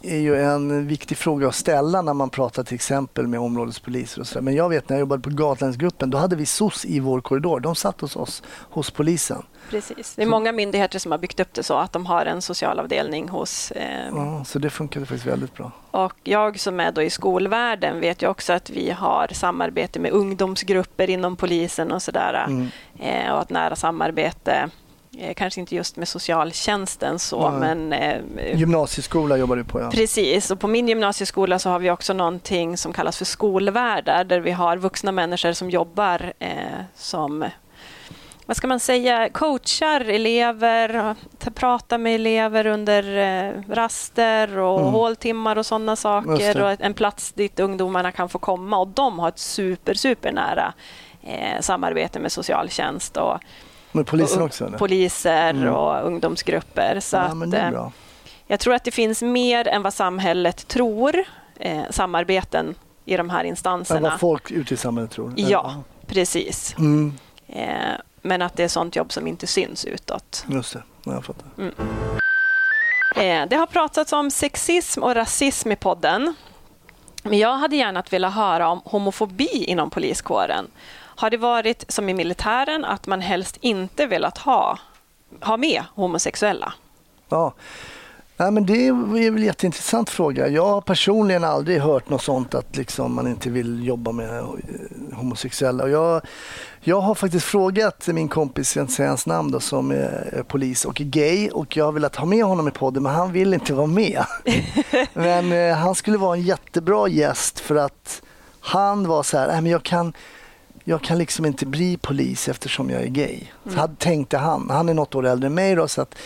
är ju en viktig fråga att ställa när man pratar till exempel med områdespoliser och så där. Men jag vet när jag jobbade på Gatlandsgruppen, då hade vi SOS i vår korridor. De satt hos polisen. Precis. Det är många myndigheter som har byggt upp det så att de har en socialavdelning hos... Ja, så det funkade faktiskt väldigt bra. Och jag som är då i skolvärlden vet ju också att vi har samarbete med ungdomsgrupper inom polisen och sådär. Och ett nära samarbete, kanske inte just med socialtjänsten så, men... Gymnasieskola jobbar du på, ja. Precis, och på min gymnasieskola så har vi också någonting som kallas för skolvärdar där vi har vuxna människor som jobbar som... Vad ska man säga, coachar elever, pratar med elever under raster och håltimmar och sådana saker och en plats dit ungdomarna kan få komma, och de har ett super nära samarbete med socialtjänst och med polisen också, eller? Poliser och ungdomsgrupper. Så ja, men det är bra. Jag tror att det finns mer än vad samhället tror, samarbeten i de här instanserna. Vad folk ute i samhället tror. Ja, precis. Men att det är sånt jobb som inte syns utåt. Just det, jag fattar. Det har pratats om sexism och rasism i podden. Men jag hade gärna velat höra om homofobi inom poliskåren. Har det varit som i militären att man helst inte velat ha med homosexuella? Ja. Nej, men det är väl en jätteintressant fråga. Jag har personligen aldrig hört något sånt att liksom man inte vill jobba med homosexuella. Och jag har faktiskt frågat min kompis, jag inte säga hans namn då, som är polis och är gay, och jag har velat ha med honom i podden, men han vill inte vara med. Men han skulle vara en jättebra gäst för att han var så här, men jag kan liksom inte bli polis eftersom jag är gay. Så tänkte han. Han är något år äldre än mig då, så att,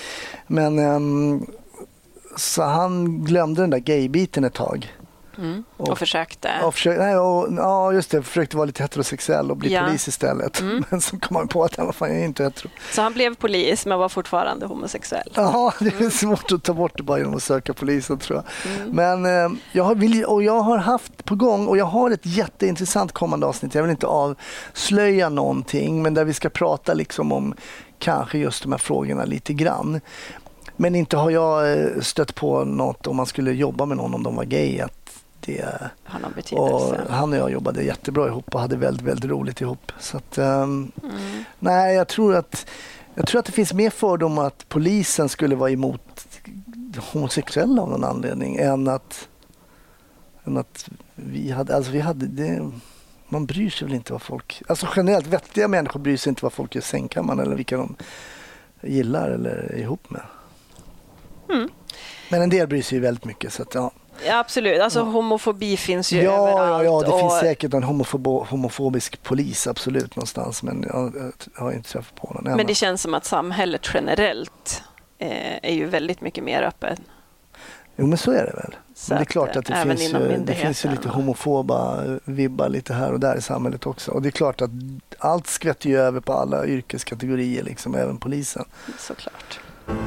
så han glömde den där gay-biten ett tag. Och försökte. Försökte vara lite heterosexuell och bli polis istället. Men så kom han på att jag är inte hetero. Så han blev polis men var fortfarande homosexuell? Ja, det är svårt att ta bort det bara genom att söka polisen, tror jag. Men jag har haft på gång, och jag har ett jätteintressant kommande avsnitt. Jag vill inte avslöja någonting, men där vi ska prata liksom om kanske just de här frågorna lite grann. Men inte har jag stött på något om man skulle jobba med någon om de var gay, att det har någon betydelse. Och han och jag jobbade jättebra ihop och hade väldigt, väldigt roligt ihop. Så att, nej, jag tror att det finns mer fördomar att polisen skulle vara emot homosexuella av någon anledning än att vi hade det. Man bryr sig väl inte vad folk... Alltså generellt, vettiga människor bryr sig inte vad folk gör i sängkammaren eller vilka de gillar eller är ihop med. Men en del bryr sig ju väldigt mycket, så att, ja. Ja, absolut. Alltså homofobi finns ju överallt. Ja, det finns säkert en homofobisk polis absolut någonstans, men jag har inte träffat på någon än. Men det känns som att samhället generellt är ju väldigt mycket mer öppen. Jo, men så är det väl. Men det är klart att det finns ju lite homofoba vibbar lite här och där i samhället också. Och det är klart att allt skvätter ju över på alla yrkeskategorier, liksom, även polisen. Såklart.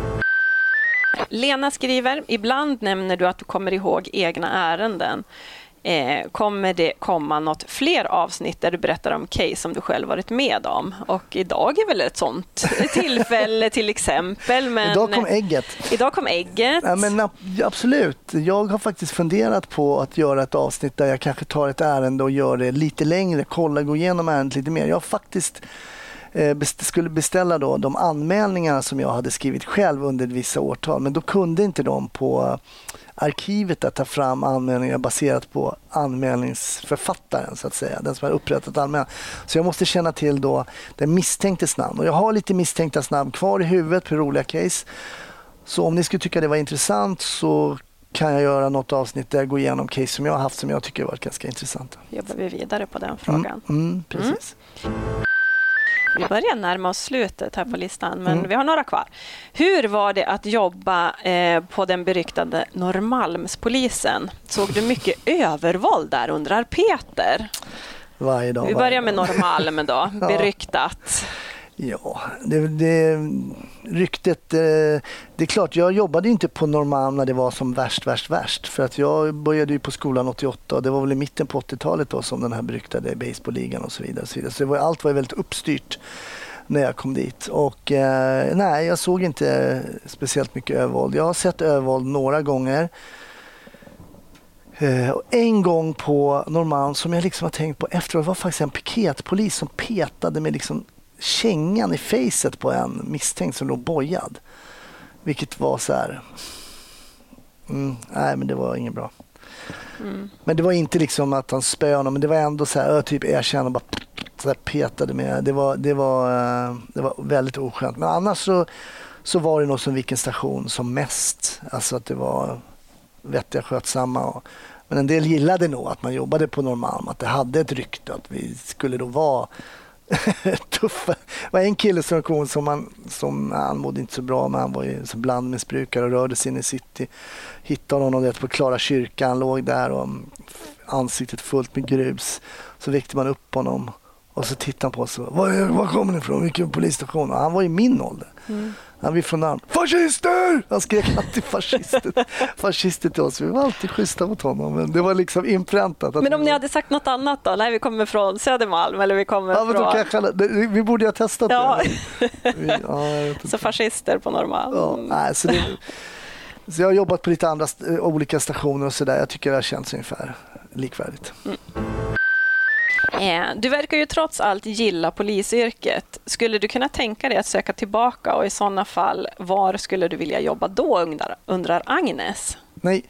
Lena skriver, ibland nämner du att du kommer ihåg egna ärenden. Kommer det komma något fler avsnitt där du berättar om case som du själv varit med om? Och idag är väl ett sånt tillfälle till exempel. Men idag kom ägget. Ja, men absolut. Jag har faktiskt funderat på att göra ett avsnitt där jag kanske tar ett ärende och gör det lite längre. Gå igenom ärendet lite mer. Jag har faktiskt skulle beställa då de anmälningar som jag hade skrivit själv under vissa årtal, men då kunde inte de på arkivet att ta fram anmälningar baserat på anmälningsförfattaren, så att säga, den som har upprättat anmälan. Så jag måste känna till då den misstänktes namn, och jag har lite misstänkta namn kvar i huvudet på roliga case. Så om ni skulle tycka det var intressant så kan jag göra något avsnitt där jag går igenom case som jag har haft som jag tycker har varit ganska intressanta. Jobbar vi vidare på den frågan? Precis. Vi börjar närma oss slutet här på listan, men vi har några kvar. Hur var det att jobba på den beryktade Norrmalmspolisen? Såg du mycket övervåld där, undrar Peter? Varje dag. Vi börjar med Norrmalm då, beryktat. Ja, det ryktet, det är klart, jag jobbade inte på Norrmalm när det var som värst. För att jag började ju på skolan 88 och det var väl i mitten på 80-talet då som den här beryktade baseballligan och så vidare. Så allt var väldigt uppstyrt när jag kom dit. Och nej, jag såg inte speciellt mycket övervåld. Jag har sett övervåld några gånger. Och en gång på Norrmalm som jag liksom har tänkt på efteråt var faktiskt en piketpolis som petade med liksom kängan i facet på en misstänkt som låg bojad. Vilket var så här... nej, men det var inget bra. Men det var inte liksom att han spöade honom, men det var ändå så här, typ erkänna och bara så här petade med. Det var väldigt oskönt. Men annars så var det nog som vilken station som mest. Alltså att det var vettiga, skötsamma. Men en del gillade nog att man jobbade på Norrmalm, att det hade ett rykte att vi skulle då vara tuffa. Det var en kille som han mådde inte så bra, men han var ju så blandmissbrukare och rörde sig in i city. Hittade honom på Klara kyrka, han låg där och ansiktet fullt med grus. Så väckte man upp honom och så tittade han på oss och var kommer ni ifrån? Vilken polisstation? Och han var i min ålder. Han var från namn. Fascister! Han skrek alltid fascister till oss. Vi var alltid schyssta mot honom. Men det var liksom inpräntat. Men om ni hade sagt något annat då? Nej, vi kommer från Södermalm eller vi kommer från... Vi borde ha testat det. Så fascister på Norrmalm. Ja, nej, så jag har jobbat på lite andra olika stationer och sådär. Jag tycker det har känts ungefär likvärdigt. Du verkar ju trots allt gilla polisyrket. Skulle du kunna tänka dig att söka tillbaka och i sådana fall, var skulle du vilja jobba då, undrar Agnes? Nej,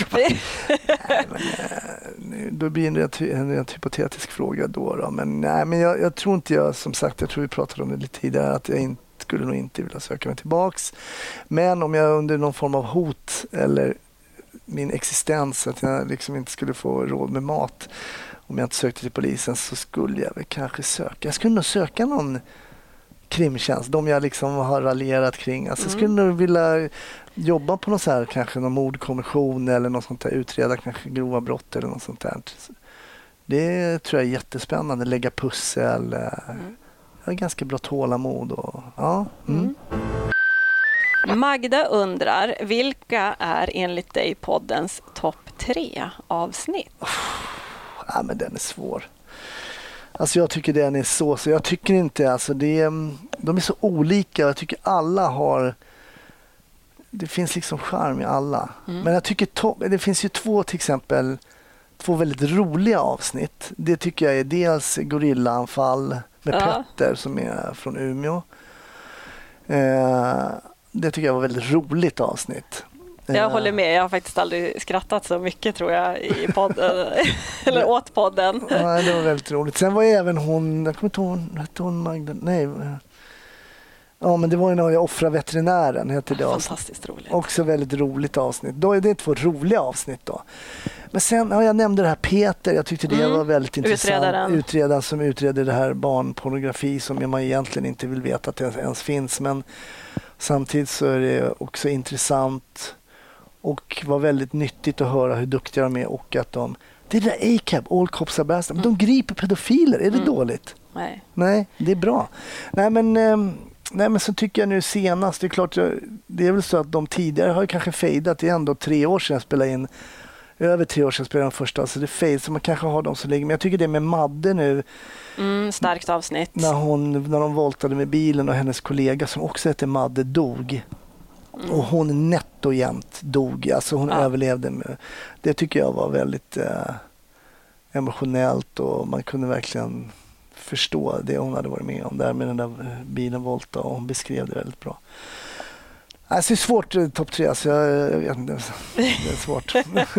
då blir det en hypotetisk fråga då. Men nej, men jag tror inte som sagt, jag tror vi pratade om det lite tidigare, att jag skulle nog inte vilja söka mig tillbaks. Men om jag under någon form av hot eller min existens, att jag liksom inte skulle få råd med mat, om jag inte sökte till polisen, så skulle jag väl kanske söka. Jag skulle nog söka någon krimtjänst, de jag liksom har raljerat kring. Alltså jag skulle nog vilja jobba på något så här, kanske någon mordkommission eller något sånt där, utreda kanske grova brott eller något sånt där. Det tror jag är jättespännande, lägga pussel. Jag har ganska bra tålamod och Magda undrar, vilka är enligt dig poddens topp 3 avsnitt? Ja, men den är svår. Alltså jag tycker den är så jag tycker inte, alltså de är så olika. Jag tycker alla har, det finns liksom charm i alla. Men jag tycker det finns ju två väldigt roliga avsnitt. Det tycker jag är dels Gorillaanfall med Petter som är från Umeå. Det tycker jag var väldigt roligt avsnitt. Jag håller med, jag har faktiskt aldrig skrattat så mycket tror jag i podden eller åt podden. Ja, det var väldigt roligt. Sen var även hon, jag kommer inte ihåg, hon Magda, nej. Ja, men det var ju när jag offrade veterinären, heter det. Fantastiskt roligt. Också väldigt roligt avsnitt. Då är det 2 roliga avsnitt då. Men sen, jag nämnde det här Peter, jag tyckte det var väldigt intressant. Utredaren som utreder det här barnpornografi som man egentligen inte vill veta att det ens finns, men samtidigt så är det också intressant och var väldigt nyttigt att höra hur duktiga de är och att det är det där ACAB, All Cops Are Bastards, de griper pedofiler, är det dåligt? Nej, det är bra. Nej, men så tycker jag nu senast, det är klart, det är väl så att de tidigare har kanske fejdat, det är ändå 3 år sedan jag spelade in, över 3 år sedan jag spelade den första, så det är fejt, så man kanske har dem så länge, men jag tycker det med Madde nu, starkt avsnitt. När de voltade med bilen och hennes kollega som också heter Madde dog. Och hon nätt och jämt dog. Alltså hon överlevde. Det tycker jag var väldigt emotionellt och man kunde verkligen förstå det hon hade varit med om där med den där bilen volta, och hon beskrev det väldigt bra. Alltså det är svårt, topp 3, så jag vet inte. Det är svårt.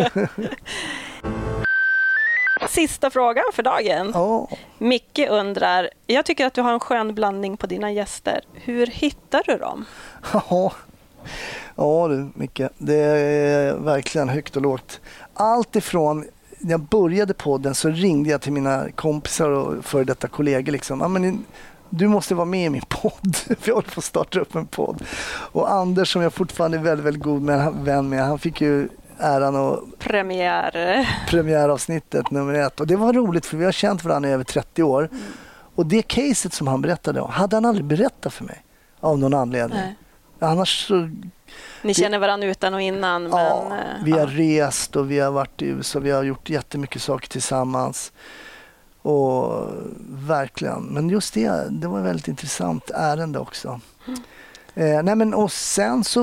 Sista frågan för dagen. Micke undrar, jag tycker att du har en skön blandning på dina gäster. Hur hittar du dem? Ja du Micke, det är verkligen högt och lågt. Allt ifrån när jag började podden så ringde jag till mina kompisar och före detta kollegor liksom. Men du måste vara med i min podd. För jag håller på att starta upp en podd. Och Anders, som jag fortfarande är väldigt, väldigt god vän med, han fick ju äran och premiäravsnittet nummer 1. Och det var roligt för vi har känt varandra i över 30 år. Och det caset som han berättade om hade han aldrig berättat för mig av någon anledning. Nej. Annars så... Ni känner varandra utan och innan. Ja, men, vi har rest och vi har varit i USA. Vi har gjort jättemycket saker tillsammans. Och verkligen. Men just det var ett väldigt intressant ärende också. Nej, men och sen så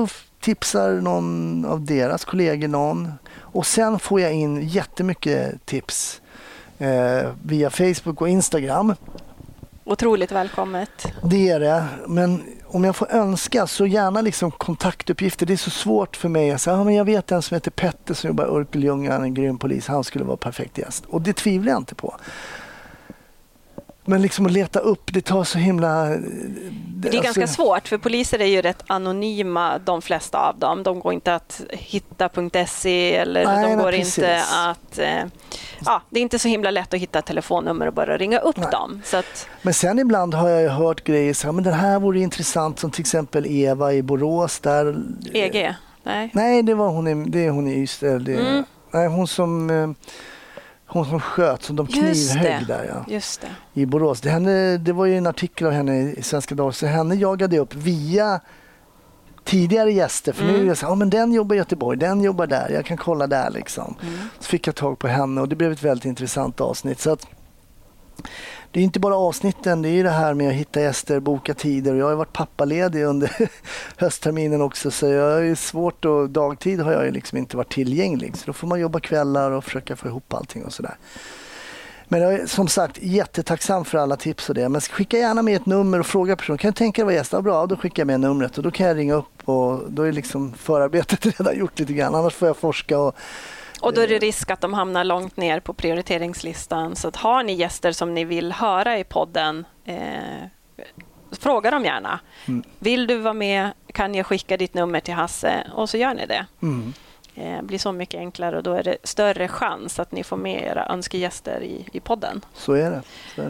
tipsar någon av deras kollegor någon. Och sen får jag in jättemycket tips via Facebook och Instagram. Otroligt välkommet. Det är det, men om jag får önska så gärna liksom kontaktuppgifter. Det är så svårt för mig att säga, men jag vet en som heter Petter som jobbar i Örkelljunga, en grym polis, han skulle vara perfekt gäst. Och det tvivlar jag inte på. Men liksom att leta upp, det tar så himla... Det är ganska svårt, för poliser är ju rätt anonyma, de flesta av dem. De går inte att hitta.se eller de går inte att... det är inte så himla lätt att hitta ett telefonnummer och bara ringa upp dem. Så att... Men sen ibland har jag hört grejer så här, men den här vore intressant, som till exempel Eva i Borås där... EG? Nej, det är hon i Ystad. Nej, hon som sköt, som de knivhögg där. Ja. Just det. I Borås. Det var ju en artikel av henne i Svenska Dagar, så henne jagade upp via tidigare gäster. För nu är det så men den jobbar i Göteborg, den jobbar där, jag kan kolla där liksom. Så fick jag tag på henne och det blev ett väldigt intressant avsnitt. Så att det är inte bara avsnitten, det är ju det här med att hitta gäster, boka tider. Och jag har ju varit pappaledig under höstterminen också, så jag är ju svårt, och dagtid har jag ju liksom inte varit tillgänglig. Så då får man jobba kvällar och försöka få ihop allting och sådär. Men jag är som sagt jättetacksam för alla tips och det. Men skicka gärna med ett nummer och fråga personen, kan du tänka dig vara gäst? Ja, bra, då skickar jag med numret och då kan jag ringa upp och då är liksom förarbetet redan gjort lite grann. Annars får jag forska och då är det risk att de hamnar långt ner på prioriteringslistan. Så att har ni gäster som ni vill höra i podden, fråga dem gärna. Vill du vara med, kan jag skicka ditt nummer till Hasse? Och så gör ni det. Det blir så mycket enklare och då är det större chans att ni får med era önskegäster i podden. Så är det.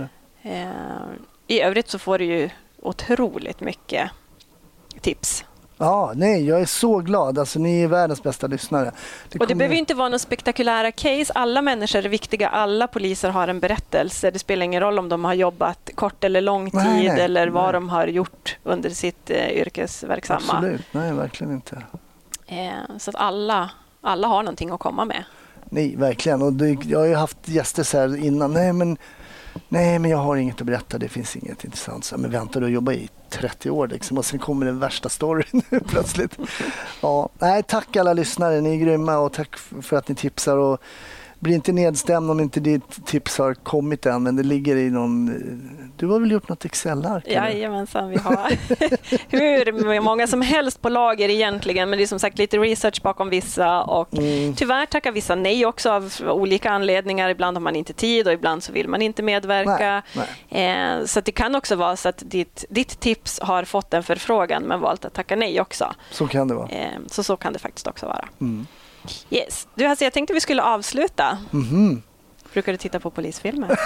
I övrigt så får du ju otroligt mycket tips. Ja, nej, jag är så glad. Alltså, ni är världens bästa lyssnare. Det behöver inte vara någon spektakulära case. Alla människor är viktiga. Alla poliser har en berättelse. Det spelar ingen roll om de har jobbat kort eller lång tid eller vad de har gjort under sitt yrkesverksamma. Absolut, nej, verkligen inte. Så att alla har någonting att komma med. Nej, verkligen. Och jag har ju haft gäster så här innan. Nej, men jag har inget att berätta. Det finns inget intressant. Så, men vänta, du jobbar i 30 år liksom, och sen kommer den värsta storyn plötsligt. Ja, nej, tack alla lyssnare. Ni är grymma och tack för att ni tipsar. Och bli inte nedstämd om inte ditt tips har kommit än, men det ligger i någon... Du har väl gjort något Excel-ark? Jajamensan, vi har hur många som helst på lager egentligen, men det är som sagt lite research bakom vissa och tyvärr tackar vissa nej också av olika anledningar. Ibland har man inte tid och ibland så vill man inte medverka. Nej. Så att det kan också vara så att ditt tips har fått en förfrågan men valt att tacka nej också. Så kan det vara. Så kan det faktiskt också vara. Yes. Du, Hasse, jag tänkte vi skulle avsluta. Brukar du titta på polisfilmer?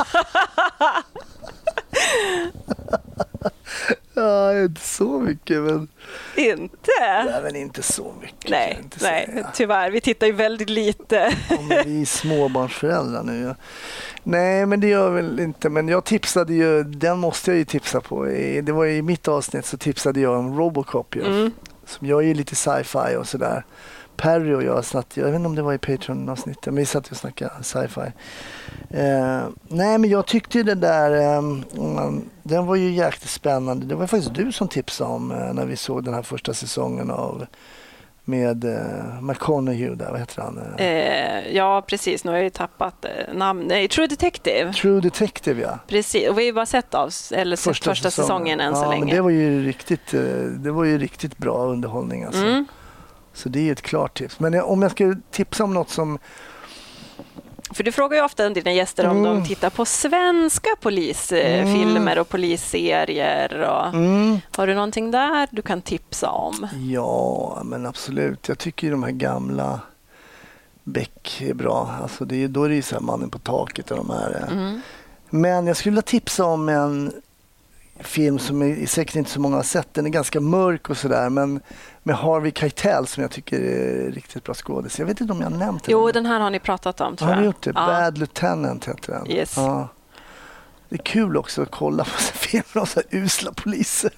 Ja, inte så mycket, men... Inte? Nej, men inte så mycket. Nej, tyvärr. Vi tittar ju väldigt lite. Vi är småbarnsföräldrar nu. Ja. Nej, men det gör väl inte. Men jag tipsade ju, den måste jag ju tipsa på. Det var i mitt avsnitt så tipsade jag om Robocop. Som jag är lite sci-fi och sådär. Perry och jag satt, jag vet inte om det var i Patreon-avsnittet, men vi satt och snackade sci-fi. Nej, men jag tyckte ju det där, den var ju jäkligt spännande. Det var faktiskt du som tipsade om när vi såg den här första säsongen med McConaughey där, vad heter han? Ja, precis. Nu har jag ju tappat namn. Nej, True Detective. True Detective, ja. Precis, och vi har ju bara sett första säsongen än så länge. Men det var ju riktigt bra underhållning alltså. Så det är ett klart tips. Men om jag ska tipsa om något som... För du frågar ju ofta dina gäster om de tittar på svenska polisfilmer och polisserier. Har du någonting där du kan tipsa om? Ja, men absolut. Jag tycker ju de här gamla Beck är bra. Alltså då är det ju så här Mannen på taket och de här. Men jag skulle vilja tipsa om en film som säkert inte så många har sett. Den är ganska mörk och sådär, men med Harvey Keitel som jag tycker är riktigt bra skådis. Jag vet inte om jag har nämnt den. Jo, den här har ni pratat om, tror jag. Har ni gjort det? Bad Lieutenant heter den. Yes. Ja. Det är kul också att kolla på filmer om så här usla poliser.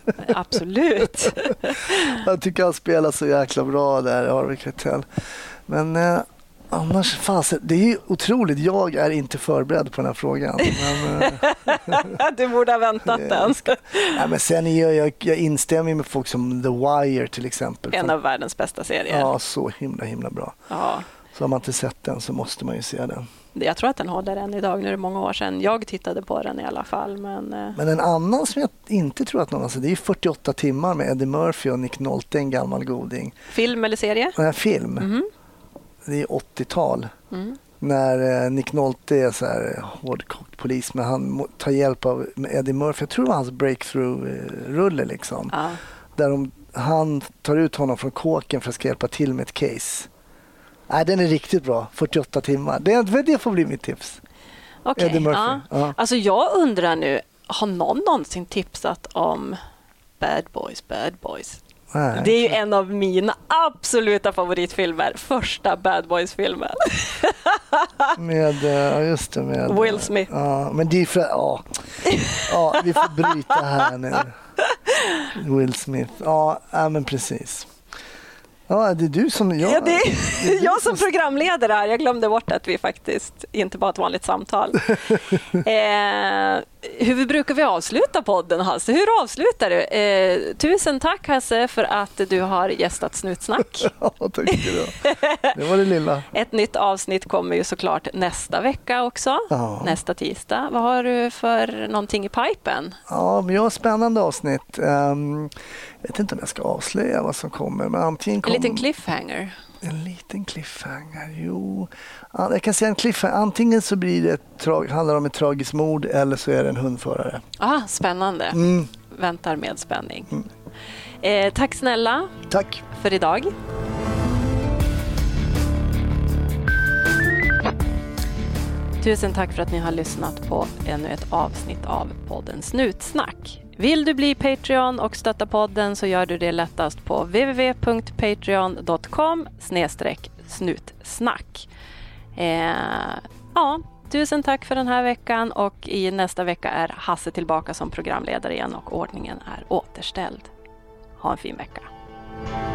Absolut. Jag tycker han spelar så jäkla bra där, Harvey Keitel. Men Annars, fasen, det är ju otroligt. Jag är inte förberedd på den här frågan. Men, du borde ha väntat den. Nej, men sen är jag instämmer med folk som The Wire till exempel. En av världens bästa serier. Ja, så himla bra. Ja. Så har man inte sett den så måste man ju se den. Jag tror att den håller än idag. Nu är det många år sedan. Jag tittade på den i alla fall. Men en annan som jag inte tror att någon har sett, det är 48 timmar med Eddie Murphy och Nick Nolte, en gammal goding. Film eller serie? Film. Mm-hmm. Det är 80-tal. Mm. När Nick Nolte är så här hårdkokt polis, men han tar hjälp av Eddie Murphy. Jag tror det var hans breakthrough-rulle liksom. Där han tar ut honom från kåken för att ska hjälpa till med ett case. Nej, den är riktigt bra. 48 timmar. Det får bli mitt tips. Okej. Eddie Murphy. Ja. Alltså jag undrar nu, har någon någonsin tipsat om Bad Boys? Nej. Det är ju en av mina absoluta favoritfilmer. Första Bad Boys-filmen. Med Will Smith. Ja, men det är för... Ja, vi får bryta här nu. Will Smith. Ja, men precis. Ja, det är du som... Ja, det är jag som programledare här. Jag glömde bort att vi faktiskt inte bara ett vanligt samtal. Hur brukar vi avsluta podden, Hasse? Hur avslutar du? Tusen tack, Hasse, för att du har gästat Snutsnack. Ja, tack du. Det var det lilla. Ett nytt avsnitt kommer ju såklart nästa vecka också. Ja. Nästa tisdag. Vad har du för någonting i pipen? Ja, men jag har spännande avsnitt. Jag vet inte om jag ska avslöja vad som kommer. Men antingen en liten cliffhanger. En liten cliffhanger, jo. Jag kan säga en cliffhanger. Antingen så blir det handlar om ett tragiskt mord eller så är det en hundförare. Spännande. Väntar med spänning. Tack snälla. Tack. För idag. Tusen tack för att ni har lyssnat på ännu ett avsnitt av podden Snutsnack. Vill du bli Patreon och stötta podden så gör du det lättast på www.patreon.com/snutsnack. Tusen tack för den här veckan och i nästa vecka är Hasse tillbaka som programledare igen och ordningen är återställd. Ha en fin vecka.